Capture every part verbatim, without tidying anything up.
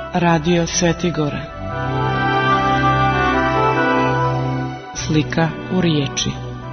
Radio Svetigora. Slika u riječi.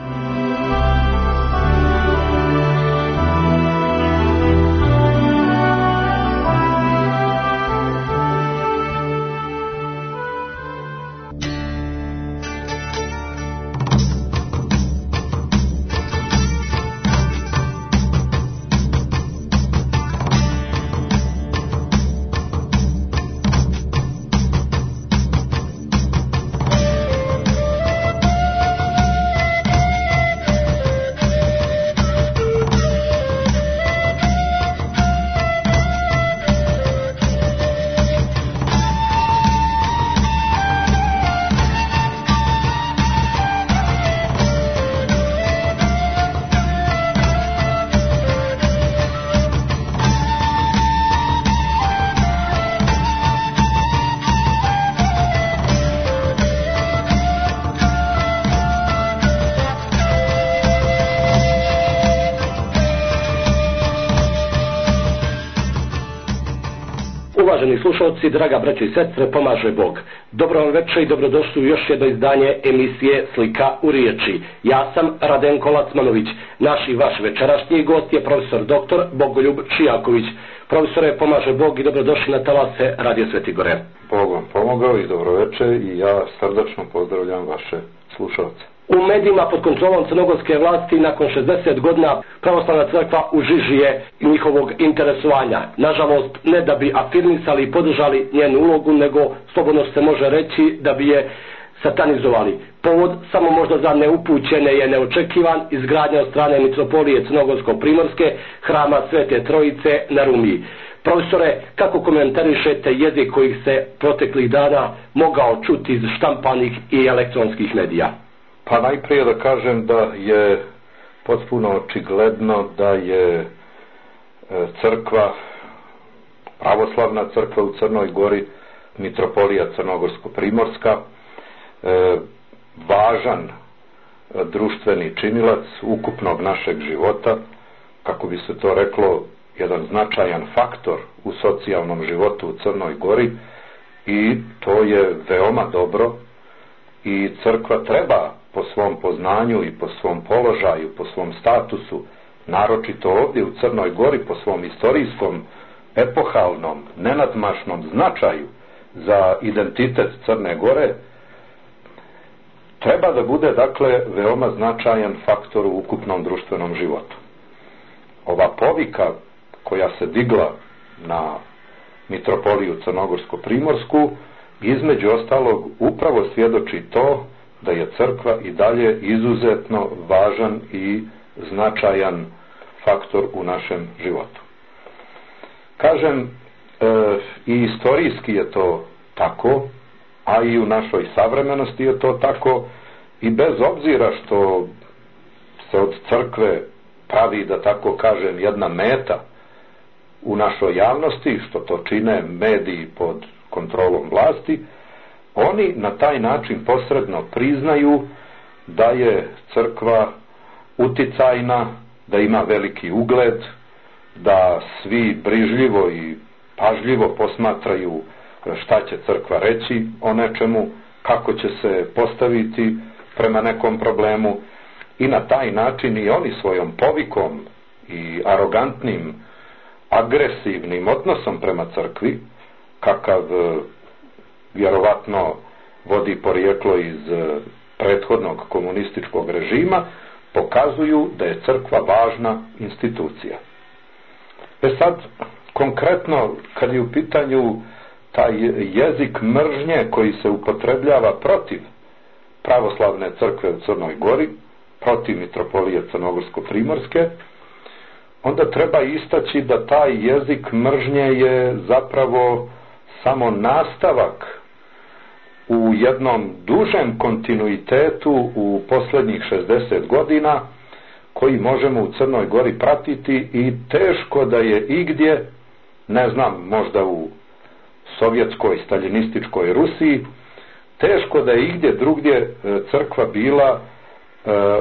Uvaženi slušalci, draga braćo i sestre, pomaže Bog. Dobro vam večer i dobrodošli u još jedno izdanje emisije Slika u riječi. Ja sam Radenko Lacmanović. Naš i vaš večerašnji gost je profesor doktor Bogoljub Čijaković. Profesore, pomaže Bog i dobrodošli na talase Radio Svetigore. Bog vam pomogao i dobro večer i ja srdačno pozdravljam vaše slušalce. U medijima pod kontrolom crnogorske vlasti nakon šezdeset godina pravoslavna crkva u žiži je njihovog interesovanja. Nažalost, ne da bi afirmisali i podržali njenu ulogu, nego slobodno se može reći da bi je satanizovali. Povod samo možda za neupućene je neočekivan izgradnja od strane mitropolije Crnogorsko-Primorske hrama Svete Trojice na Rumiji. Profesore, kako komentarišete jezik kojih se proteklih dana mogao čuti iz štampanih i elektronskih medija? Pa najprije da kažem da je potpuno očigledno da je crkva, pravoslavna crkva u Crnoj Gori, mitropolija Crnogorsko-Primorska, važan društveni činilac ukupnog našeg života, kako bi se to reklo, jedan značajan faktor u socijalnom životu u Crnoj Gori, i to je veoma dobro i crkva treba po svom poznanju i po svom položaju, po svom statusu, naročito ovdje u Crnoj Gori, po svom istorijskom, epohalnom, nenadmašnom značaju za identitet Crne Gore, treba da bude, dakle, veoma značajan faktor u ukupnom društvenom životu. Ova povika koja se digla na mitropoliju Crnogorsko-Primorsku, između ostalog, upravo svjedoči to da je crkva i dalje izuzetno važan i značajan faktor u našem životu. Kažem, e, i istorijski je to tako, a i u našoj savremenosti je to tako, i bez obzira što se od crkve pravi, da tako kažem, jedna meta u našoj javnosti, što to čine mediji pod kontrolom vlasti, oni na taj način posredno priznaju da je crkva uticajna, da ima veliki ugled, da svi brižljivo i pažljivo posmatraju šta će crkva reći o nečemu, kako će se postaviti prema nekom problemu, i na taj način i oni svojom povikom i arogantnim, agresivnim odnosom prema crkvi, kakav vjerovatno vodi porijeklo iz prethodnog komunističkog režima, pokazuju da je crkva važna institucija. E sad, konkretno, kad je u pitanju taj jezik mržnje koji se upotrebljava protiv pravoslavne crkve u Crnoj Gori, protiv mitropolije Crnogorsko-Primorske, onda treba istaći da taj jezik mržnje je zapravo samo nastavak u jednom dužem kontinuitetu u posljednjih šezdeset godina, koji možemo u Crnoj Gori pratiti, i teško da je igdje, ne znam, možda u sovjetskoj, staljinističkoj Rusiji, teško da je igdje drugdje crkva bila e,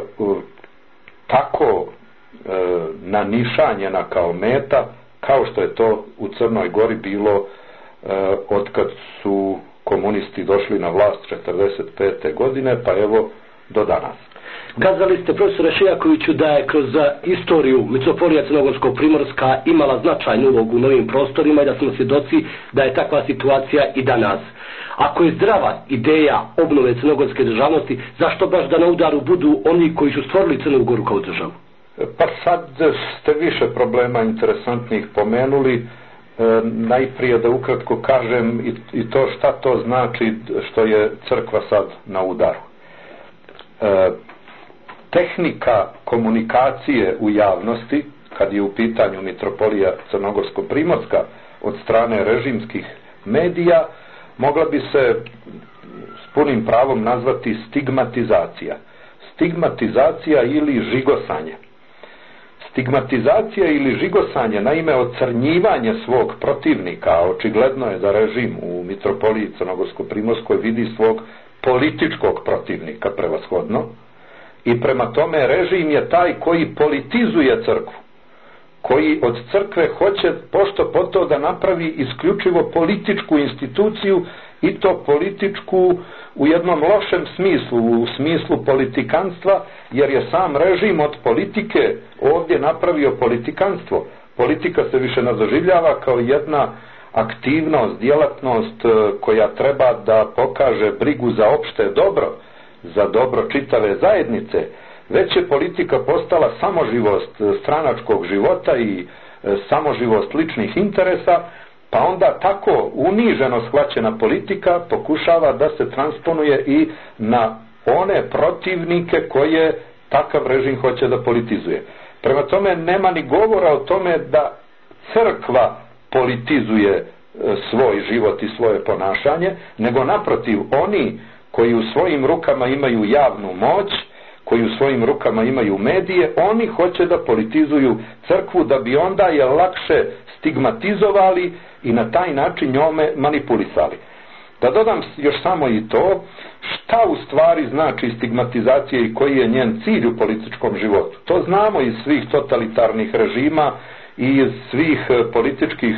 tako e, nanišanjena kao meta, kao što je to u Crnoj Gori bilo otkad su komunisti došli na vlast četrdeset pete godine pa evo do danas. Kazali ste, profesore Šijakoviću, da je kroz istoriju Mitropolija Crnogorsko-Primorska imala značajnu ulogu u novim prostorima i da smo svjedoci da je takva situacija i danas. Ako je zdrava ideja obnove crnogorske državnosti, zašto baš da na udaru budu oni koji su stvorili Crnu Goru kao državu? Pa sad ste više problema interesantnih pomenuli. E, najprije da ukratko kažem i, i to šta to znači što je crkva sad na udaru. E, tehnika komunikacije u javnosti, kad je u pitanju Mitropolija Crnogorsko-Primorska od strane režimskih medija, mogla bi se s punim pravom nazvati stigmatizacija. Stigmatizacija ili žigosanje. Stigmatizacija ili žigosanje, naime ocrnjivanje svog protivnika, a očigledno je da režim u Mitropoliji Crnogorsko-Primorskoj vidi svog političkog protivnika prevashodno, i prema tome režim je taj koji politizuje crkvu, koji od crkve hoće pošto po to da napravi isključivo političku instituciju, i to političku u jednom lošem smislu, u smislu politikanstva, jer je sam režim od politike ovdje napravio politikanstvo. Politika se više ne doživljava kao jedna aktivnost, djelatnost koja treba da pokaže brigu za opšte dobro, za dobro čitave zajednice, već je politika postala samoživost stranačkog života i samoživost ličnih interesa, pa onda tako uniženo shvaćena politika pokušava da se transponuje i na one protivnike koje takav režim hoće da politizuje. Prema tome nema ni govora o tome da crkva politizuje svoj život i svoje ponašanje, nego naprotiv, oni koji u svojim rukama imaju javnu moć, koji u svojim rukama imaju medije, oni hoće da politizuju crkvu da bi onda je lakše stigmatizovali i na taj način njome manipulisali. Da dodam još samo i to, šta u stvari znači stigmatizacija i koji je njen cilj u političkom životu. To znamo iz svih totalitarnih režima i iz svih političkih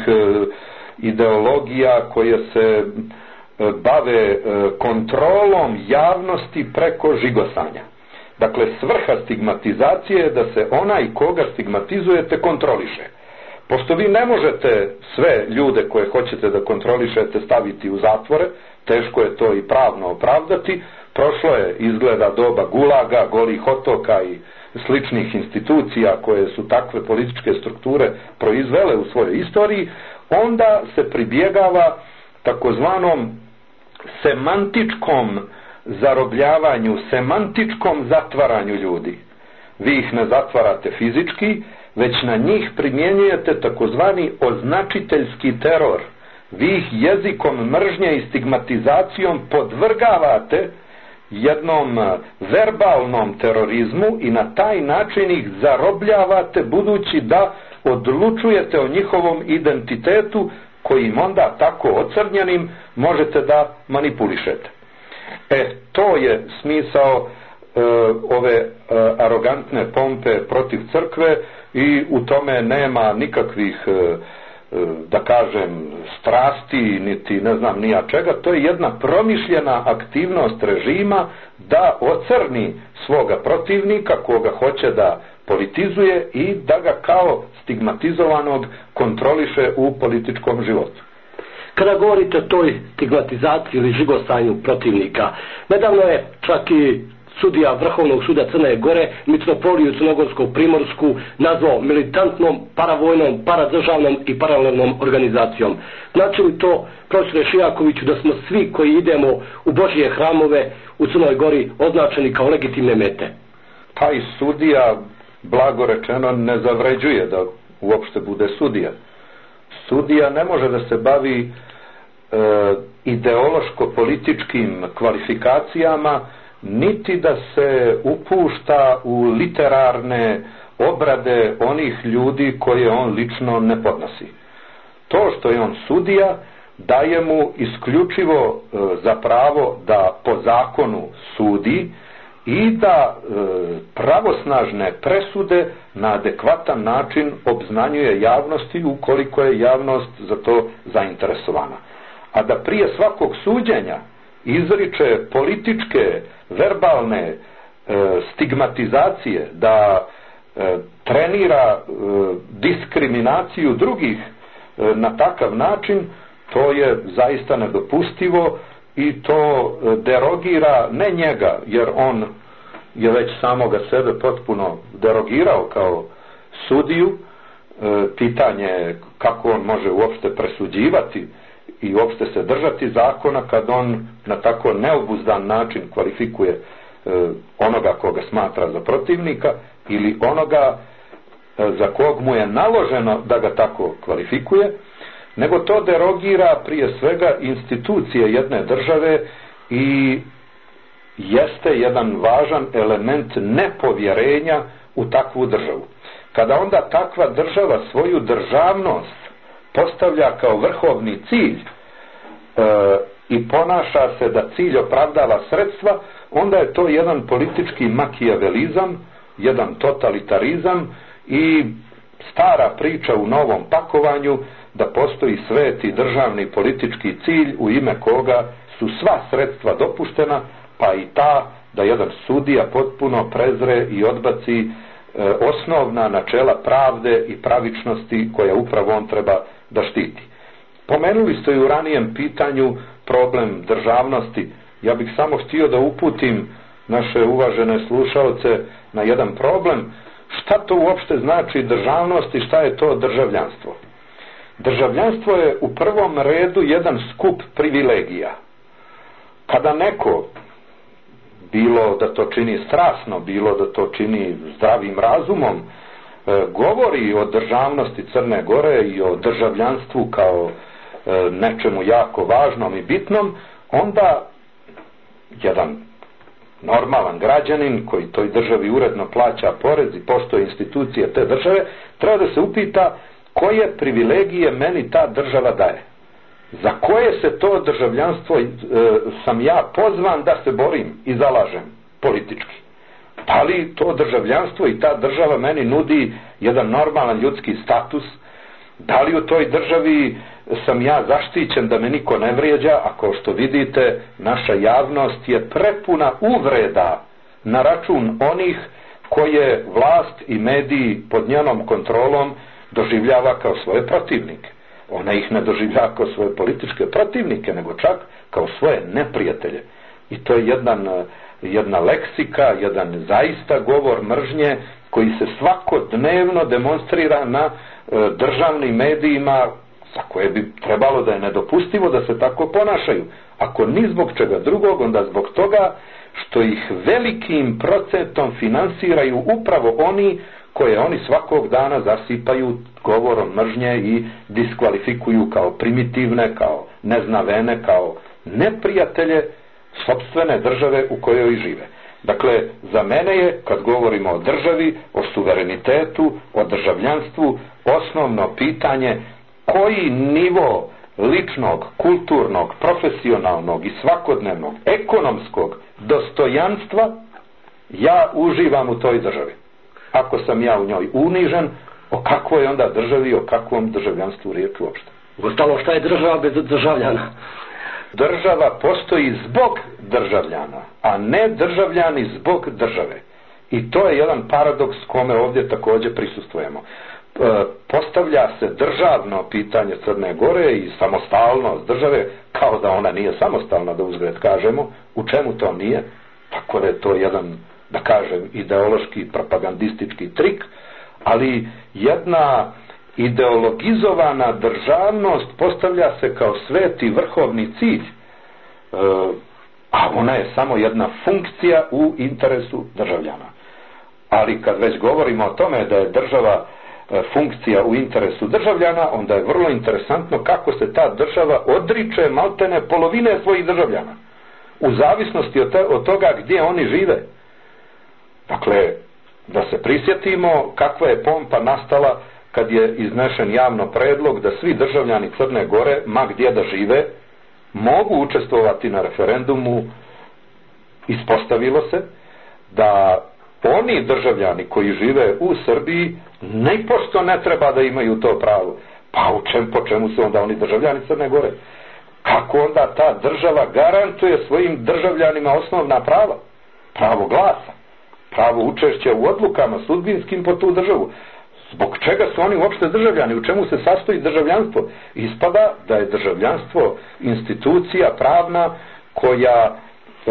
ideologija koje se bave kontrolom javnosti preko žigosanja. Dakle, svrha stigmatizacije je da se onaj koga stigmatizujete kontroliše. Pošto vi ne možete sve ljude koje hoćete da kontrolišete staviti u zatvore, teško je to i pravno opravdati, prošlo je izgleda doba gulaga, golih otoka i sličnih institucija koje su takve političke strukture proizvele u svojoj istoriji, onda se pribjegava takozvanom semantičkom zarobljavanju, semantičkom zatvaranju ljudi. Vi ih ne zatvarate fizički, već na njih primjenjujete takozvani označiteljski teror. Vi ih jezikom mržnje i stigmatizacijom podvrgavate jednom verbalnom terorizmu i na taj način ih zarobljavate, budući da odlučujete o njihovom identitetu kojim onda tako ocrnjenim možete da manipulišete. E, to je smisao e, ove e, arogantne pompe protiv crkve i u tome nema nikakvih, e, e, da kažem, strasti, niti ne znam nija čega. To je jedna promišljena aktivnost režima da ocrni svoga protivnika koga hoće da politizuje i da ga kao stigmatizovanog kontroliše u političkom životu. Kada govorite o toj stigmatizaciji ili žigosanju protivnika, nedavno je čak i sudija Vrhovnog suda Crne Gore Mitropoliju Crnogorsko-Primorsku nazvao militantnom, paravojnom, paradržavnom i paralelnom organizacijom. Znači li to, profesore Šijakoviću, da smo svi koji idemo u Božje hramove u Crnoj Gori označeni kao legitimne mete? Taj sudija, blago rečeno, ne zavređuje da uopšte bude sudija. Sudija ne može da se bavi e, ideološko-političkim kvalifikacijama, niti da se upušta u literarne obrade onih ljudi koje on lično ne podnosi. To što je on sudija daje mu isključivo e, za pravo da po zakonu sudi i da e, pravosnažne presude na adekvatan način obznanjuje javnosti ukoliko je javnost za to zainteresovana. a da prije svakog suđenja izriče političke, verbalne e, stigmatizacije, da e, trenira e, diskriminaciju drugih e, na takav način, to je zaista nedopustivo i to derogira ne njega, jer on je već samoga sebe potpuno derogirao kao sudiju. E, pitanje kako on može uopšte presuđivati i uopšte se držati zakona kad on na tako neobuzdan način kvalifikuje e, onoga koga smatra za protivnika ili onoga e, za kog mu je naloženo da ga tako kvalifikuje, nego to derogira prije svega institucije jedne države i jeste jedan važan element nepovjerenja u takvu državu. Kada onda takva država svoju državnost postavlja kao vrhovni cilj e, i ponaša se da cilj opravdava sredstva, onda je to jedan politički makijavelizam, jedan totalitarizam i stara priča u novom pakovanju da postoji sveti državni politički cilj u ime koga su sva sredstva dopuštena, pa i ta da jedan sudija potpuno prezre i odbaci e, osnovna načela pravde i pravičnosti koja upravo on treba da štiti. Pomenuli ste i u ranijem pitanju problem državnosti. Ja bih samo htio da uputim naše uvažene slušaoce na jedan problem. Šta to uopšte znači državnost i šta je to državljanstvo? Državljanstvo je u prvom redu jedan skup privilegija. Kada neko, bilo da to čini strasno, bilo da to čini zdravim razumom, govori o državnosti Crne Gore i o državljanstvu kao nečemu jako važnom i bitnom, onda jedan normalan građanin koji toj državi uredno plaća porez i poštuje institucije te države, treba da se upita koje privilegije meni ta država daje. Za koje se to državljanstvo e, sam ja pozvan da se borim i zalažem politički? Da li to državljanstvo i ta država meni nudi jedan normalan ljudski status? Da li u toj državi sam ja zaštićen da me niko ne vrijeđa? A kao što vidite, naša javnost je prepuna uvreda na račun onih koje vlast i mediji pod njenom kontrolom doživljava kao svoje protivnike. Ona ih ne doživljava kao svoje političke protivnike, nego čak kao svoje neprijatelje. I to je jedan, jedna leksika, jedan zaista govor mržnje koji se svakodnevno demonstrira na e, državnim medijima, za koje bi trebalo da je nedopustivo da se tako ponašaju. Ako ni zbog čega drugog, onda zbog toga što ih velikim procentom finansiraju upravo oni koje oni svakog dana zasipaju govorom mržnje i diskvalifikuju kao primitivne, kao neznavene, kao neprijatelje sopstvene države u kojoj žive. Dakle, za mene je, kad govorimo o državi, o suverenitetu, o državljanstvu, osnovno pitanje koji nivo ličnog, kulturnog, profesionalnog i svakodnevnog, ekonomskog dostojanstva ja uživam u toj državi. Ako sam ja u njoj unižen, o kakvoj je onda državi, o kakvom državljanstvu riječ uopšte? Ostalo, šta je država bez državljana? Država postoji zbog državljana, a ne državljani zbog države. I to je jedan paradoks kome ovdje također prisustvujemo. E, postavlja se državno pitanje Crne Gore i samostalnost države, kao da ona nije samostalna, da uzgled kažemo. U čemu to nije? Tako da je to jedan, da kažem, ideološki propagandistički trik, ali jedna ideologizovana državnost postavlja se kao sveti vrhovni cilj, e, a ona je samo jedna funkcija u interesu državljana. Ali kad već govorimo o tome da je država e, funkcija u interesu državljana, onda je vrlo interesantno kako se ta država odriče maltene polovine svojih državljana, u zavisnosti od, te, od toga gdje oni žive. Dakle, da se prisjetimo kakva je pompa nastala kad je iznešen javno predlog da svi državljani Crne Gore, ma gdje da žive, mogu učestvovati na referendumu. Ispostavilo se da oni državljani koji žive u Srbiji najpošto ne treba da imaju to pravo. Pa u čem, po čemu su onda oni državljani Crne Gore? Kako onda ta država garantuje svojim državljanima osnovna prava? Pravo glasa, pravo učešća u odlukama sudbinskim po tu državu. Zbog čega su oni uopšte državljani? U čemu se sastoji državljanstvo? Ispada da je državljanstvo institucija pravna koja e,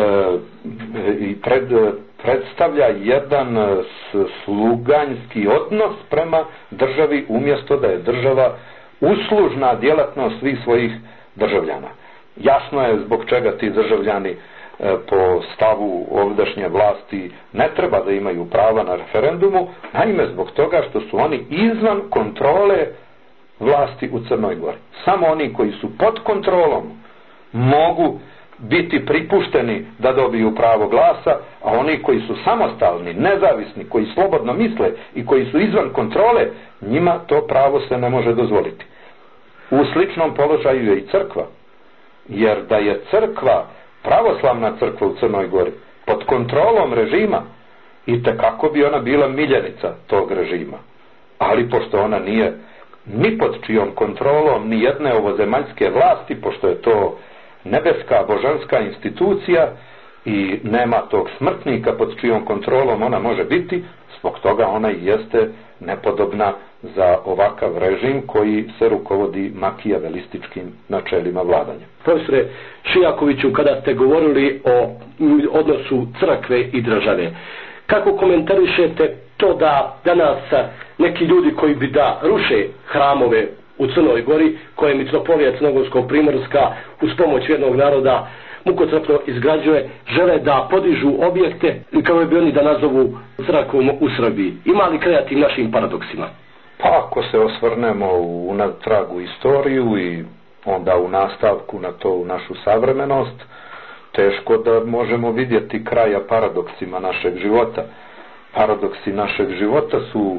i pred, predstavlja jedan sluganjski odnos prema državi, umjesto da je država uslužna djelatnost svih svojih državljana. Jasno je zbog čega ti državljani e, po stavu ovdašnje vlasti ne treba da imaju prava na referendumu, naime zbog toga što su oni izvan kontrole vlasti u Crnoj Gori. Samo oni koji su pod kontrolom mogu biti pripušteni da dobiju pravo glasa, a oni koji su samostalni, nezavisni, koji slobodno misle i koji su izvan kontrole, njima to pravo se ne može dozvoliti. U sličnom položaju je i crkva, jer da je crkva, pravoslavna crkva u Crnoj Gori, pod kontrolom režima, i tekako bi ona bila miljenica tog režima. Ali pošto ona nije ni pod čijom kontrolom ni jedne ovozemaljske vlasti, pošto je to nebeska božanska institucija i nema tog smrtnika pod čijom kontrolom ona može biti, zbog toga ona i jeste nepodobna za ovakav režim koji se rukovodi makijavelističkim načelima vladanja. Profesore Šijakoviću, kada ste govorili o odnosu crkve i države, kako komentarišete to da danas neki ljudi koji bi da ruše hramove u Crnoj Gori, koje mitropolija Crnogorsko-Primorska uz pomoć jednog naroda mukotrpno izgrađuje, žele da podižu objekte i kao bi oni da nazovu crkvom u Srbiji? Ima li kraj tim našim paradoksima? Pa ako se osvrnemo u natragu istoriju i onda u nastavku na to u našu savremenost, teško da možemo vidjeti kraja paradoksima našeg života. Paradoksi našeg života su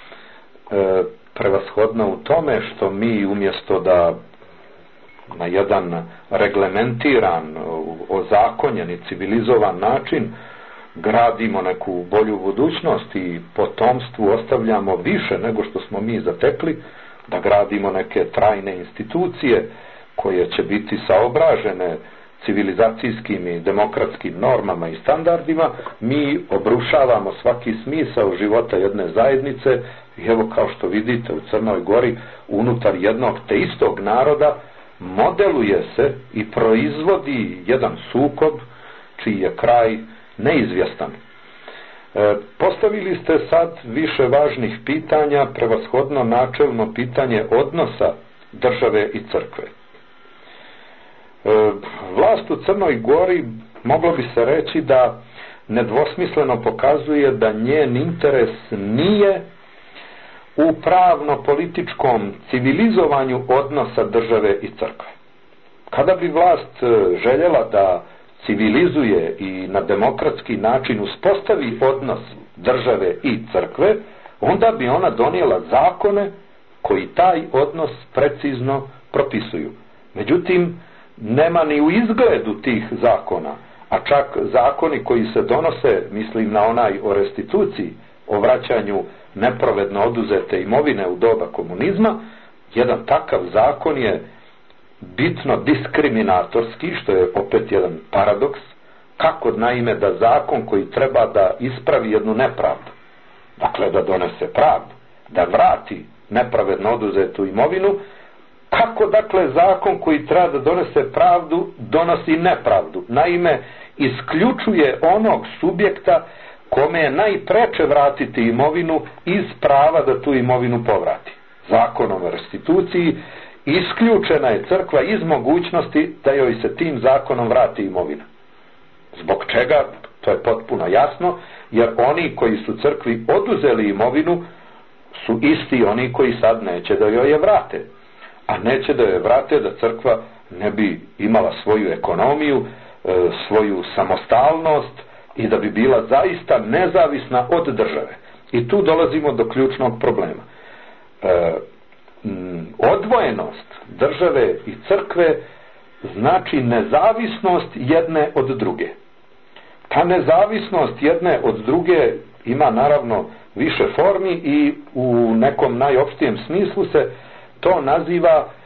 e, prevashodno u tome što mi umjesto da na jedan reglementiran, ozakonjen i civilizovan način gradimo neku bolju budućnost i potomstvu ostavljamo više nego što smo mi zatekli, da gradimo neke trajne institucije koje će biti saobražene civilizacijskim i demokratskim normama i standardima, mi obrušavamo svaki smisao života jedne zajednice. I evo, kao što vidite, u Crnoj Gori unutar jednog te istog naroda modeluje se i proizvodi jedan sukob čiji je kraj neizvjestan. E, postavili ste sad više važnih pitanja, prevashodno načelno pitanje odnosa države i crkve. E, vlast u Crnoj Gori, moglo bi se reći da nedvosmisleno pokazuje da njen interes nije u pravno-političkom civilizovanju odnosa države i crkve. Kada bi vlast željela da civilizuje i na demokratski način uspostavi odnos države i crkve, onda bi ona donijela zakone koji taj odnos precizno propisuju. Međutim, nema ni u izgledu tih zakona, a čak zakoni koji se donose, mislim na onaj o restituciji, o vraćanju nepravedno oduzete imovine u doba komunizma, jedan takav zakon je bitno diskriminatorski, što je opet jedan paradoks. Kako naime da zakon koji treba da ispravi jednu nepravdu, dakle da donese pravdu, da vrati nepravedno oduzetu imovinu, kako dakle zakon koji treba da donese pravdu donosi nepravdu? Naime, isključuje onog subjekta kome je najpreče vratiti imovinu iz prava da tu imovinu povrati. Zakonom o restituciji isključena je crkva iz mogućnosti da joj se tim zakonom vrati imovina. Zbog čega? To je potpuno jasno, jer oni koji su crkvi oduzeli imovinu su isti oni koji sad neće da joj je vrate. A neće da joj vrate da crkva ne bi imala svoju ekonomiju, svoju samostalnost i da bi bila zaista nezavisna od države. I tu dolazimo do ključnog problema. E, odvojenost države i crkve znači nezavisnost jedne od druge. Ta nezavisnost jedne od druge ima naravno više formi i u nekom najopštijem smislu se to naziva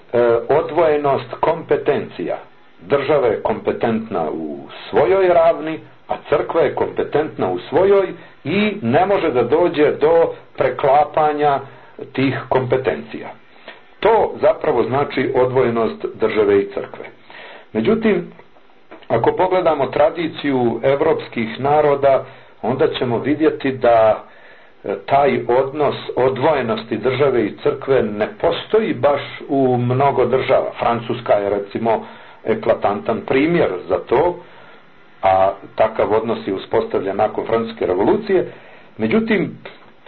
odvojenost kompetencija. Država je kompetentna u svojoj ravni, a crkva je kompetentna u svojoj i ne može da dođe do preklapanja tih kompetencija. To zapravo znači odvojenost države i crkve. Međutim, ako pogledamo tradiciju evropskih naroda, onda ćemo vidjeti da taj odnos odvojenosti države i crkve ne postoji baš u mnogo država. Francuska je recimo eklatantan primjer za to, a takav odnos je uspostavljen nakon Francuske revolucije. Međutim,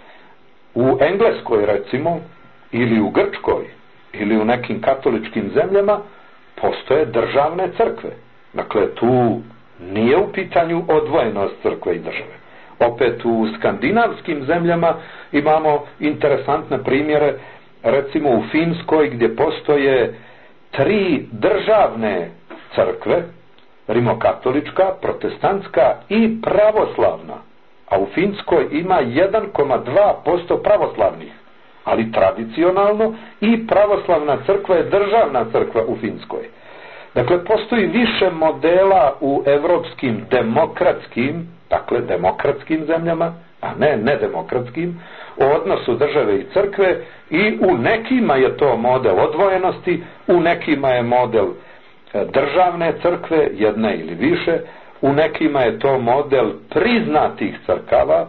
u Engleskoj recimo, ili u Grčkoj, ili u nekim katoličkim zemljama postoje državne crkve. Dakle, tu nije u pitanju odvojenost crkve i države. Opet u skandinavskim zemljama imamo interesantne primjere, recimo u Finskoj gdje postoje tri državne crkve, rimokatolička, protestantska i pravoslavna, a u Finskoj ima jedan zarez dva posto pravoslavnih, ali tradicionalno i pravoslavna crkva je državna crkva u Finskoj. Dakle, postoji više modela u evropskim demokratskim, dakle demokratskim zemljama, a ne nedemokratskim, o odnosu države i crkve, i u nekima je to model odvojenosti, u nekima je model državne crkve, jedna ili više, u nekima je to model priznatih crkava,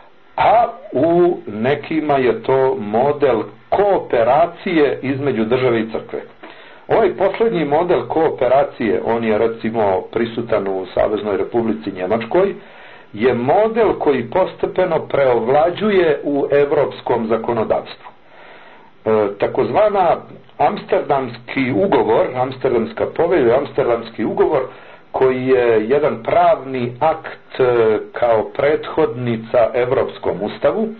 a u nekima je to model kooperacije između države i crkve. Ovaj posljednji model kooperacije, on je recimo prisutan u Saveznoj Republici Njemačkoj, je model koji postepeno preovlađuje u evropskom zakonodavstvu. E, takozvana Amsterdamski ugovor, Amsterdamska povelja, Amsterdamski ugovor, koji je jedan pravni akt kao prethodnica Evropskom ustavu,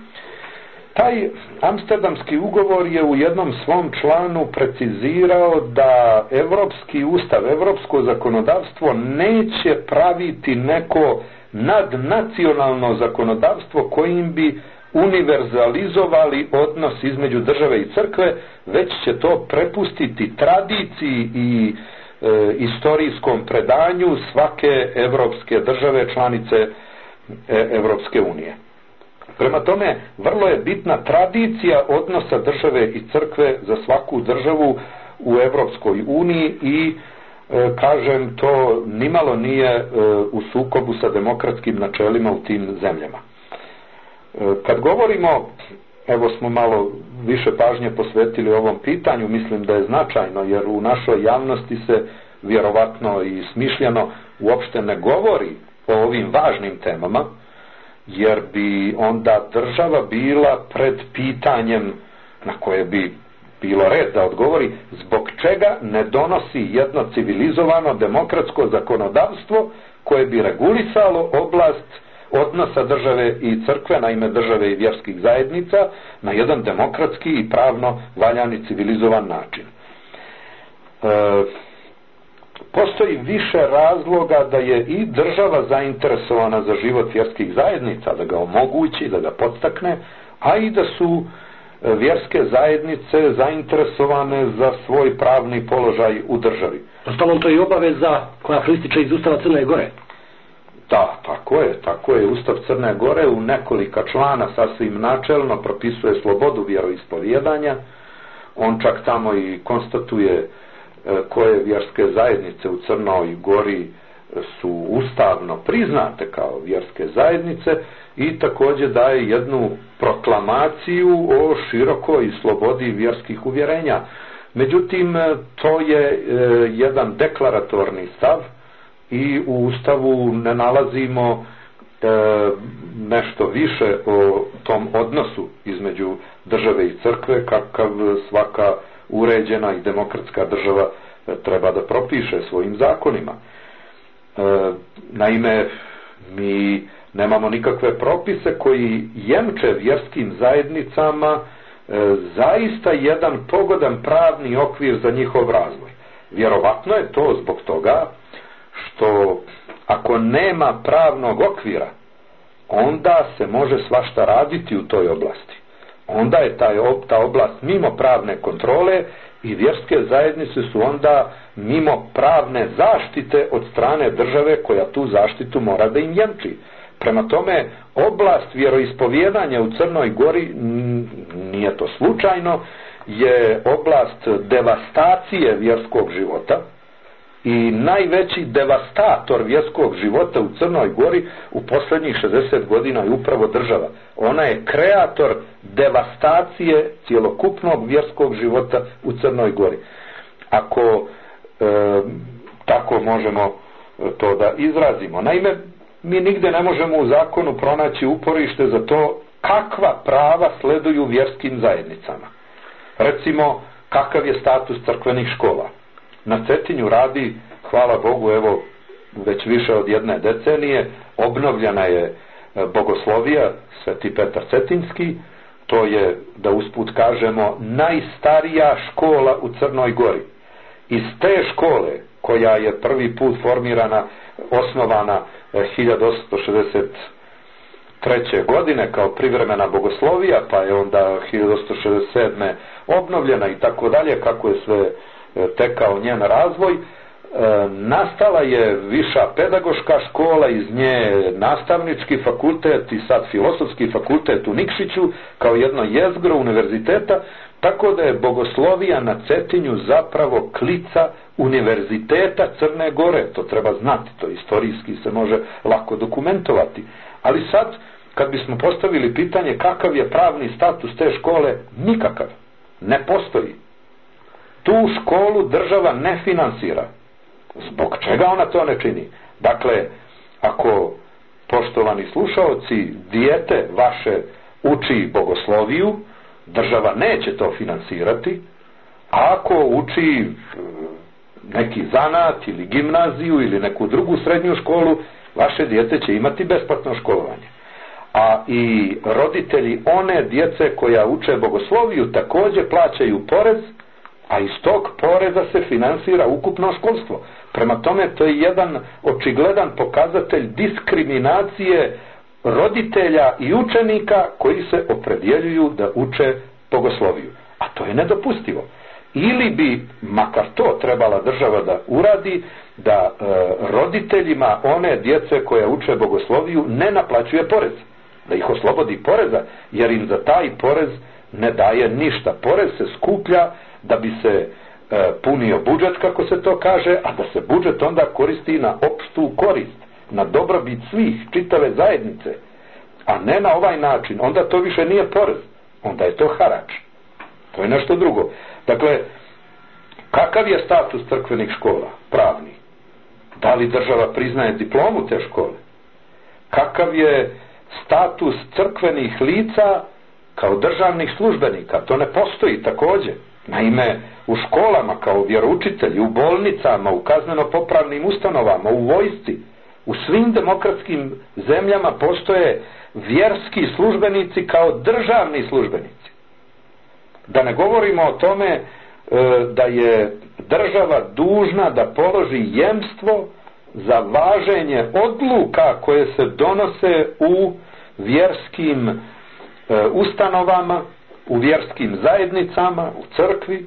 taj Amsterdamski ugovor je u jednom svom članu precizirao da Evropski ustav, evropsko zakonodavstvo neće praviti neko nadnacionalno zakonodavstvo kojim bi univerzalizovali odnos između države i crkve, već će to prepustiti tradiciji i e, istorijskom predanju svake evropske države članice e, Evropske unije. Prema tome, vrlo je bitna tradicija odnosa države i crkve za svaku državu u Evropskoj uniji i e, kažem, to nimalo nije e, u sukobu sa demokratskim načelima u tim zemljama. E, kad govorimo, evo smo malo više pažnje posvetili ovom pitanju, mislim da je značajno, jer u našoj javnosti se vjerovatno i smišljeno uopšte ne govori o ovim važnim temama, jer bi onda država bila pred pitanjem na koje bi bilo red da odgovori zbog čega ne donosi jedno civilizovano demokratsko zakonodavstvo koje bi regulisalo oblast odnosa države i crkve, naime države i vjerskih zajednica, na jedan demokratski i pravno valjani civilizovan način. E, Postoji više razloga da je i država zainteresovana za život vjerskih zajednica, da ga omogući, da ga podstakne, a i da su vjerske zajednice zainteresovane za svoj pravni položaj u državi. Ostalom, to je i obaveza koja proističe iz Ustava Crne Gore. Da, tako je, tako je. Ustav Crne Gore u nekolika člana sasvim načelno propisuje slobodu vjeroispovjedanja. On čak tamo i konstatuje koje vjerske zajednice u Crnoj Gori su ustavno priznate kao vjerske zajednice i također daje jednu proklamaciju o širokoj slobodi vjerskih uvjerenja. Međutim, to je jedan deklaratorni stav i u Ustavu ne nalazimo nešto više o tom odnosu između države i crkve kakav svaka uređena i demokratska država treba da propiše svojim zakonima. E, naime, mi nemamo nikakve propise koji jemče vjerskim zajednicama e, zaista jedan pogodan pravni okvir za njihov razvoj. Vjerovatno je to zbog toga što ako nema pravnog okvira, onda se može svašta raditi u toj oblasti. Onda je taj, ta oblast mimo pravne kontrole i vjerske zajednice su onda mimo pravne zaštite od strane države koja tu zaštitu mora da im jamči. Prema tome, oblast vjeroispovjedanja u Crnoj Gori, nije to slučajno, je oblast devastacije vjerskog života i najveći devastator vjerskog života u Crnoj Gori u posljednjih šezdeset godina je upravo država. Ona je kreator devastacije cjelokupnog vjerskog života u Crnoj Gori. Ako e, tako možemo to da izrazimo. Naime, mi nigde ne možemo u zakonu pronaći uporište za to kakva prava sleduju vjerskim zajednicama. Recimo, kakav je status crkvenih škola. Na Cetinju radi, hvala Bogu, evo već više od jedne decenije, obnovljena je bogoslovija Sveti Petar Cetinski. To je, da usput kažemo, najstarija škola u Crnoj Gori. Iz te škole, koja je prvi put formirana, osnovana hiljadu osamsto šezdeset treće godine kao privremena bogoslovija, pa je onda hiljadu osamsto šezdeset sedme obnovljena i tako dalje, kako je sve tekao njen razvoj, nastala je viša pedagoška škola, iz nje nastavnički fakultet i sad filosofski fakultet u Nikšiću kao jedno jezgro univerziteta, tako da je bogoslovija na Cetinju zapravo klica univerziteta Crne Gore. To treba znati, to istorijski se može lako dokumentovati. Ali sad, kad bismo postavili pitanje kakav je pravni status te škole, nikakav, ne postoji. Tu školu država ne finansira. Zbog čega ona to ne čini? Dakle, ako, poštovani slušaoci, dijete vaše uči bogosloviju, država neće to finansirati, a ako uči neki zanat ili gimnaziju ili neku drugu srednju školu, vaše dijete će imati besplatno školovanje. A i roditelji one djece koja uče bogosloviju također plaćaju porez, a iz tog poreza se finansira ukupno školstvo. Prema tome, to je jedan očigledan pokazatelj diskriminacije roditelja i učenika koji se opredjeljuju da uče bogosloviju. A to je nedopustivo. Ili bi makar to trebala država da uradi, da e, roditeljima one djece koja uče bogosloviju ne naplaćuje porez, da ih oslobodi poreza, jer im za taj porez ne daje ništa. Porez se skuplja da bi se e, punio budžet, kako se to kaže, a da se budžet onda koristi na opštu korist, na dobrobit svih, čitave zajednice, a ne na ovaj način. Onda to više nije porez, onda je to harač. To je nešto drugo. Dakle, kakav je status crkvenih škola, pravni? Da li država priznaje diplomu te škole? Kakav je status crkvenih lica kao državnih službenika? To ne postoji također. Naime, u školama kao vjeroučitelji, u bolnicama, u kazneno-popravnim ustanovama, u vojsci, u svim demokratskim zemljama postoje vjerski službenici kao državni službenici. Da ne govorimo o tome e, da je država dužna da položi jemstvo za važenje odluka koje se donose u vjerskim e, ustanovama, u vjerskim zajednicama, u crkvi,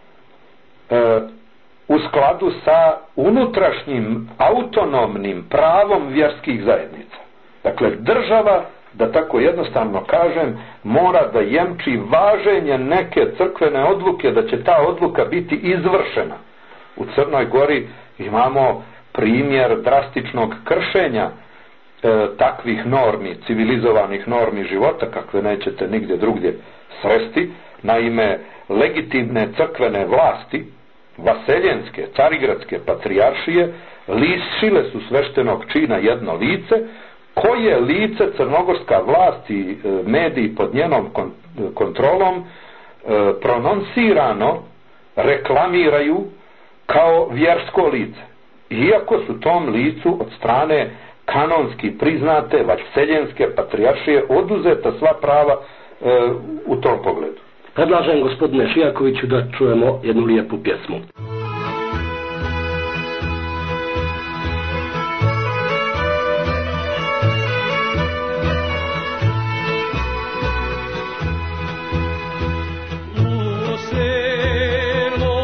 e, u skladu sa unutrašnjim autonomnim pravom vjerskih zajednica. Dakle, država, da tako jednostavno kažem, mora da jemči važenje neke crkvene odluke, da će ta odluka biti izvršena. U Crnoj Gori imamo primjer drastičnog kršenja e, takvih normi, civilizovanih normi života, kakve nećete nigdje drugdje sresti. Naime, legitimne crkvene vlasti, vaseljenske, carigradske patrijaršije, lišile su sveštenog čina jedno lice, koje lice crnogorska vlast i mediji pod njenom kontrolom prononcirano reklamiraju kao vjersko lice. Iako su tom licu od strane kanonski priznate vaseljenske patrijaršije oduzeta sva prava e, u tom pogledu. Predlažem, gospodine Šijakoviću, da čujemo jednu lijepu pjesmu. U sermo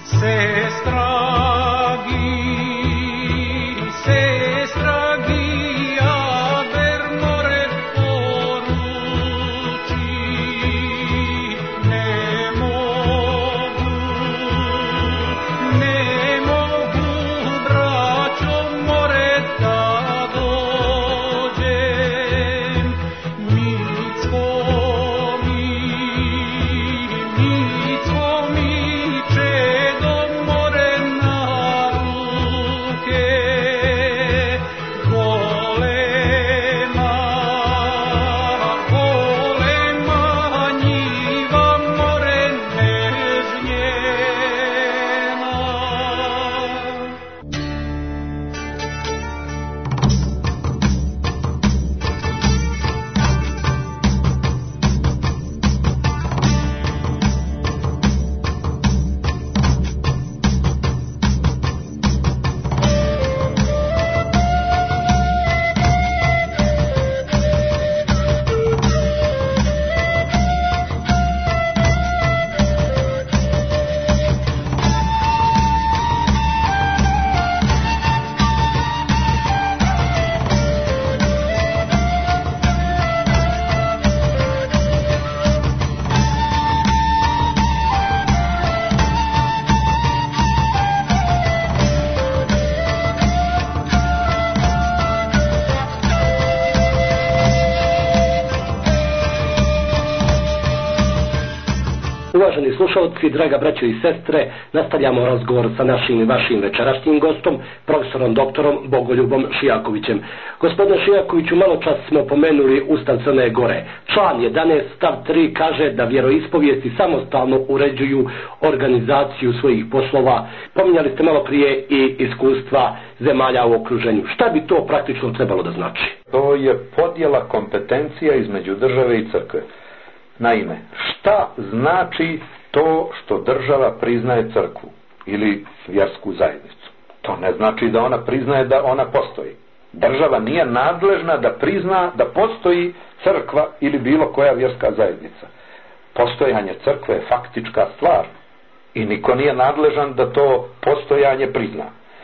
Uvaženi slušalci, draga braćo i sestre, nastavljamo razgovor sa našim i vašim večerašnjim gostom, profesorom doktorom Bogoljubom Šijakovićem. Gospodine Šijakoviću, malo čas smo pomenuli Ustav Crne Gore. Član jedanaest stav tri kaže da vjeroispovijesti samostalno uređuju organizaciju svojih poslova. Pominjali ste malo prije i iskustva zemalja u okruženju. Šta bi to praktično trebalo da znači? To je podjela kompetencija između države i crkve. Naime, šta znači to što država priznaje crkvu ili vjersku zajednicu? To ne znači da ona priznaje da ona postoji. Država nije nadležna da prizna da postoji crkva ili bilo koja vjerska zajednica. Postojanje crkve je faktička stvar i niko nije nadležan da to postojanje prizna.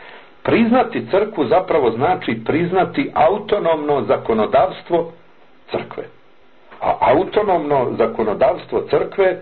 Priznati crkvu zapravo znači priznati autonomno zakonodavstvo crkve. A autonomno zakonodavstvo crkve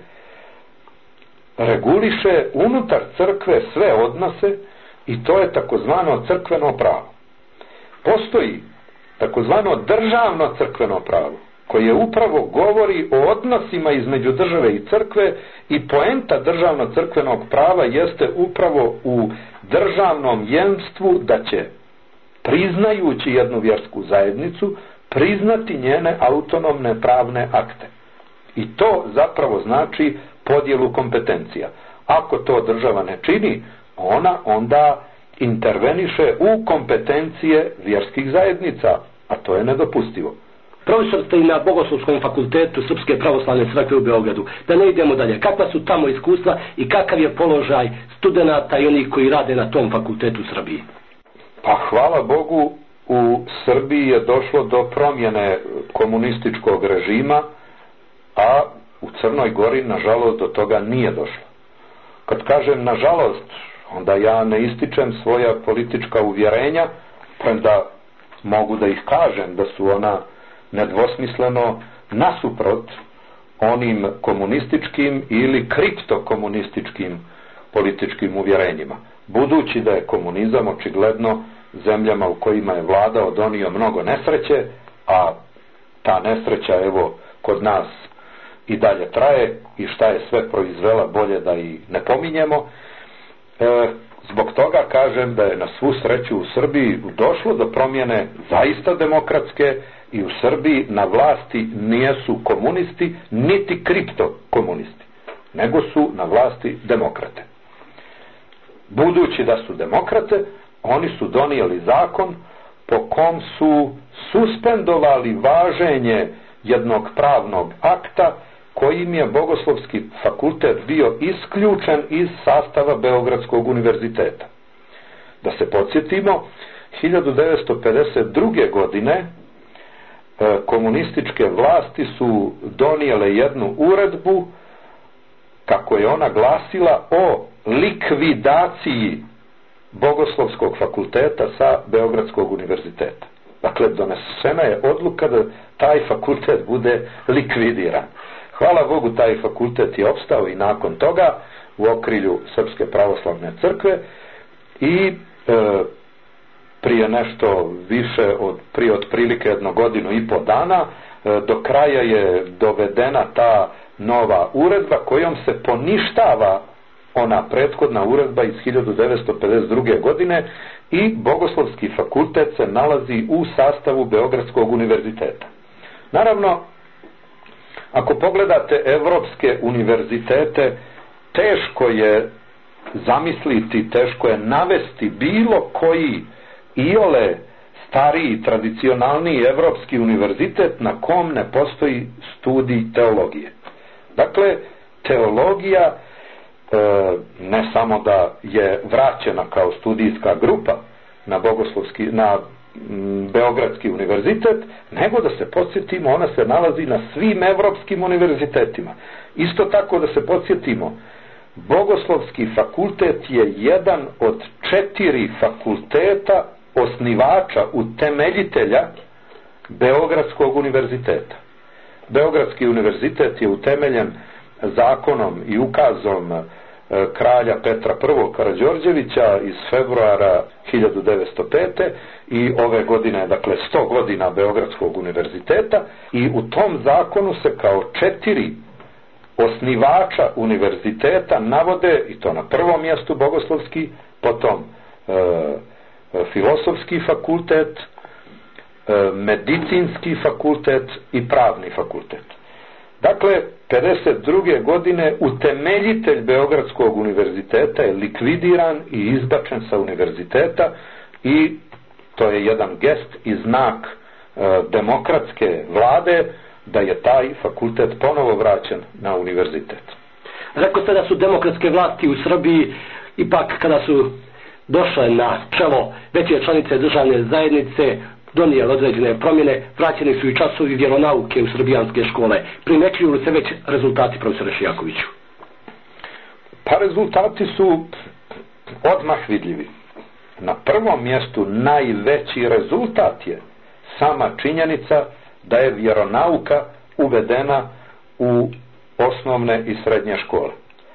reguliše unutar crkve sve odnose i to je takozvano crkveno pravo. Postoji takozvano državno crkveno pravo koje upravo govori o odnosima između države i crkve i poenta državno crkvenog prava jeste upravo u državnom jemstvu da će, priznajući jednu vjersku zajednicu, priznati njene autonomne pravne akte. I to zapravo znači podjelu kompetencija. Ako to država ne čini, ona onda interveniše u kompetencije vjerskih zajednica, a to je nedopustivo. Profesor ste i na Bogoslovskom fakultetu Srpske pravoslavne crkve u Beogradu. Da ne idemo dalje, kakva su tamo iskustva i kakav je položaj studenata i onih koji rade na tom fakultetu u Srbiji? Pa hvala Bogu, u Srbiji je došlo do promjene komunističkog režima, a u Crnoj Gori nažalost do toga nije došlo. Kad kažem nažalost, onda ja ne ističem svoja politička uvjerenja, premda mogu da ih kažem da su ona nedvosmisleno nasuprot onim komunističkim ili kriptokomunističkim političkim uvjerenjima. Budući da je komunizam očigledno zemljama u kojima je vladao donio mnogo nesreće, a ta nesreća evo kod nas i dalje traje i šta je sve proizvela bolje da i ne pominjemo. E, zbog toga kažem da je na svu sreću u Srbiji došlo do promjene zaista demokratske i u Srbiji na vlasti nisu komunisti niti kriptokomunisti, nego su na vlasti demokrate. Budući da su demokrate, oni su donijeli zakon po kom su suspendovali važenje jednog pravnog akta kojim je Bogoslovski fakultet bio isključen iz sastava Beogradskog univerziteta. Da se podsjetimo, hiljadu devetsto pedeset druge. godine komunističke vlasti su donijele jednu uredbu kako je ona glasila o likvidaciji Bogoslovskog fakulteta sa Beogradskog univerziteta. Dakle, donesena je odluka da taj fakultet bude likvidiran. Hvala Bogu, taj fakultet je opstao i nakon toga u okrilju Srpske pravoslavne crkve i e, prije nešto više od, prije otprilike jedno godinu i po dana e, do kraja je dovedena ta nova uredba kojom se poništava ona prethodna uredba iz hiljadu devetsto pedeset druge. godine i Bogoslovski fakultet se nalazi u sastavu Beogradskog univerziteta. Naravno, ako pogledate evropske univerzitete, teško je zamisliti, teško je navesti bilo koji iole stariji, tradicionalniji evropski univerzitet na kom ne postoji studij teologije. Dakle, teologija ne samo da je vraćena kao studijska grupa na Bogoslovski, na Beogradski univerzitet, nego da se podsjetimo, ona se nalazi na svim evropskim univerzitetima. Isto tako da se podsjetimo, Bogoslovski fakultet je jedan od četiri fakulteta osnivača, utemeljitelja Beogradskog univerziteta. Beogradski univerzitet je utemeljen zakonom i ukazom kralja Petra I. Karađorđevića iz februara hiljadu devetsto pete. i ove godine, dakle sto godina Beogradskog univerziteta, i u tom zakonu se kao četiri osnivača univerziteta navode, i to na prvom mjestu Bogoslovski, potom e, Filosofski fakultet, e, Medicinski fakultet i Pravni fakultet. Dakle, pedeset druge. godine utemeljitelj Beogradskog univerziteta je likvidiran i izbačen sa univerziteta, i to je jedan gest i znak e, demokratske vlade da je taj fakultet ponovo vraćen na univerzitet. Rekao ste da su demokratske vlasti u Srbiji ipak kada su došle na čelo veće članice državne zajednice donijeli određene promjene, vraćeni su i časovi vjeronauke u srbijanske škole. Primećuju li se već rezultati, profesore Šijakoviću? Pa rezultati su odmah vidljivi. Na prvom mjestu najveći rezultat je sama činjenica da je vjeronauka uvedena u osnovne i srednje škole.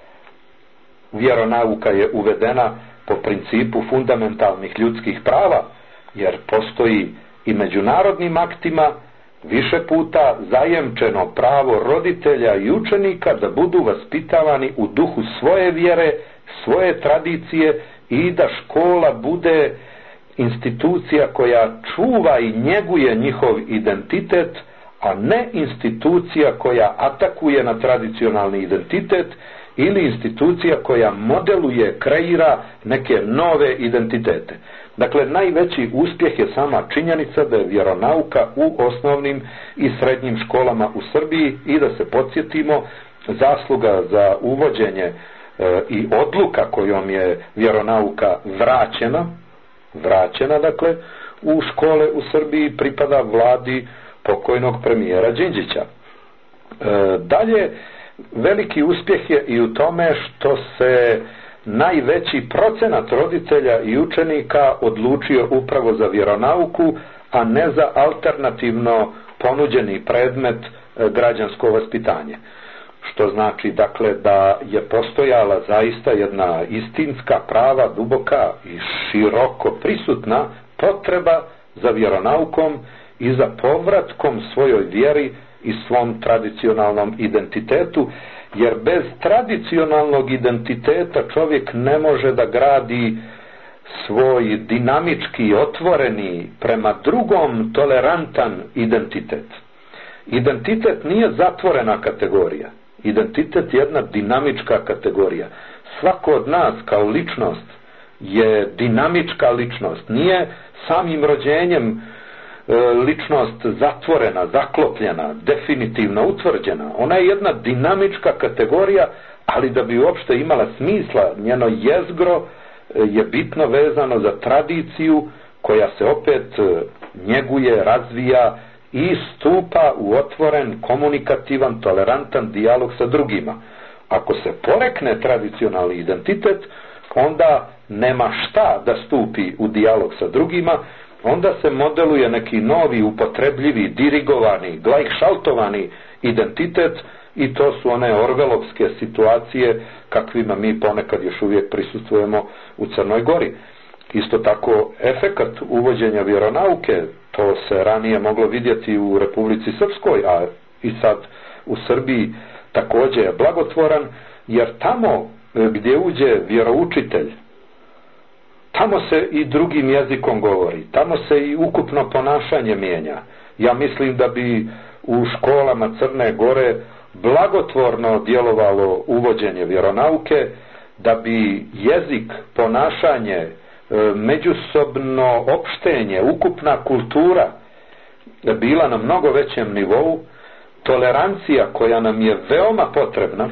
Vjeronauka je uvedena po principu fundamentalnih ljudskih prava, jer postoji i međunarodnim aktima više puta zajemčeno pravo roditelja i učenika da budu vaspitavani u duhu svoje vjere, svoje tradicije, i da škola bude institucija koja čuva i njeguje njihov identitet, a ne institucija koja atakuje na tradicionalni identitet ili institucija koja modeluje, kreira neke nove identitete. Dakle, najveći uspjeh je sama činjenica da je vjeronauka u osnovnim i srednjim školama u Srbiji, i da se podsjetimo, zasluga za uvođenje e, i odluka kojom je vjeronauka vraćena, vraćena dakle u škole u Srbiji pripada vladi pokojnog premijera Đinđića. E, dalje, veliki uspjeh je i u tome što se najveći procenat roditelja i učenika odlučio upravo za vjeronauku, a ne za alternativno ponuđeni predmet e, građansko vaspitanje. Što znači, dakle, da je postojala zaista jedna istinska, prava, duboka i široko prisutna potreba za vjeronaukom i za povratkom svojoj vjeri i svom tradicionalnom identitetu, jer bez tradicionalnog identiteta čovjek ne može da gradi svoj dinamički, otvoreni, prema drugom tolerantan identitet. Identitet nije zatvorena kategorija. Identitet je jedna dinamička kategorija. Svako od nas kao ličnost je dinamička ličnost. Nije samim rođenjem ličnost zatvorena, zaklopljena, definitivno utvrđena. Ona je jedna dinamička kategorija, ali da bi uopšte imala smisla, njeno jezgro je bitno vezano za tradiciju koja se opet njeguje, razvija i stupa u otvoren, komunikativan, tolerantan dijalog sa drugima. Ako se porekne tradicionalni identitet, onda nema šta da stupi u dijalog sa drugima, onda se modeluje neki novi, upotrebljivi, dirigovani, glajšaltovani identitet, i to su one orvelovske situacije kakvima mi ponekad još uvijek prisustvujemo u Crnoj Gori. Isto tako, efekat uvođenja vjeronauke, to se ranije moglo vidjeti u Republici Srpskoj, a i sad u Srbiji također je blagotvoran, jer tamo gdje uđe vjeroučitelj, tamo se i drugim jezikom govori, tamo se i ukupno ponašanje mijenja. Ja mislim da bi u školama Crne Gore blagotvorno djelovalo uvođenje vjeronauke, da bi jezik, ponašanje, međusobno opštenje, ukupna kultura bila na mnogo većem nivou, tolerancija koja nam je veoma potrebna,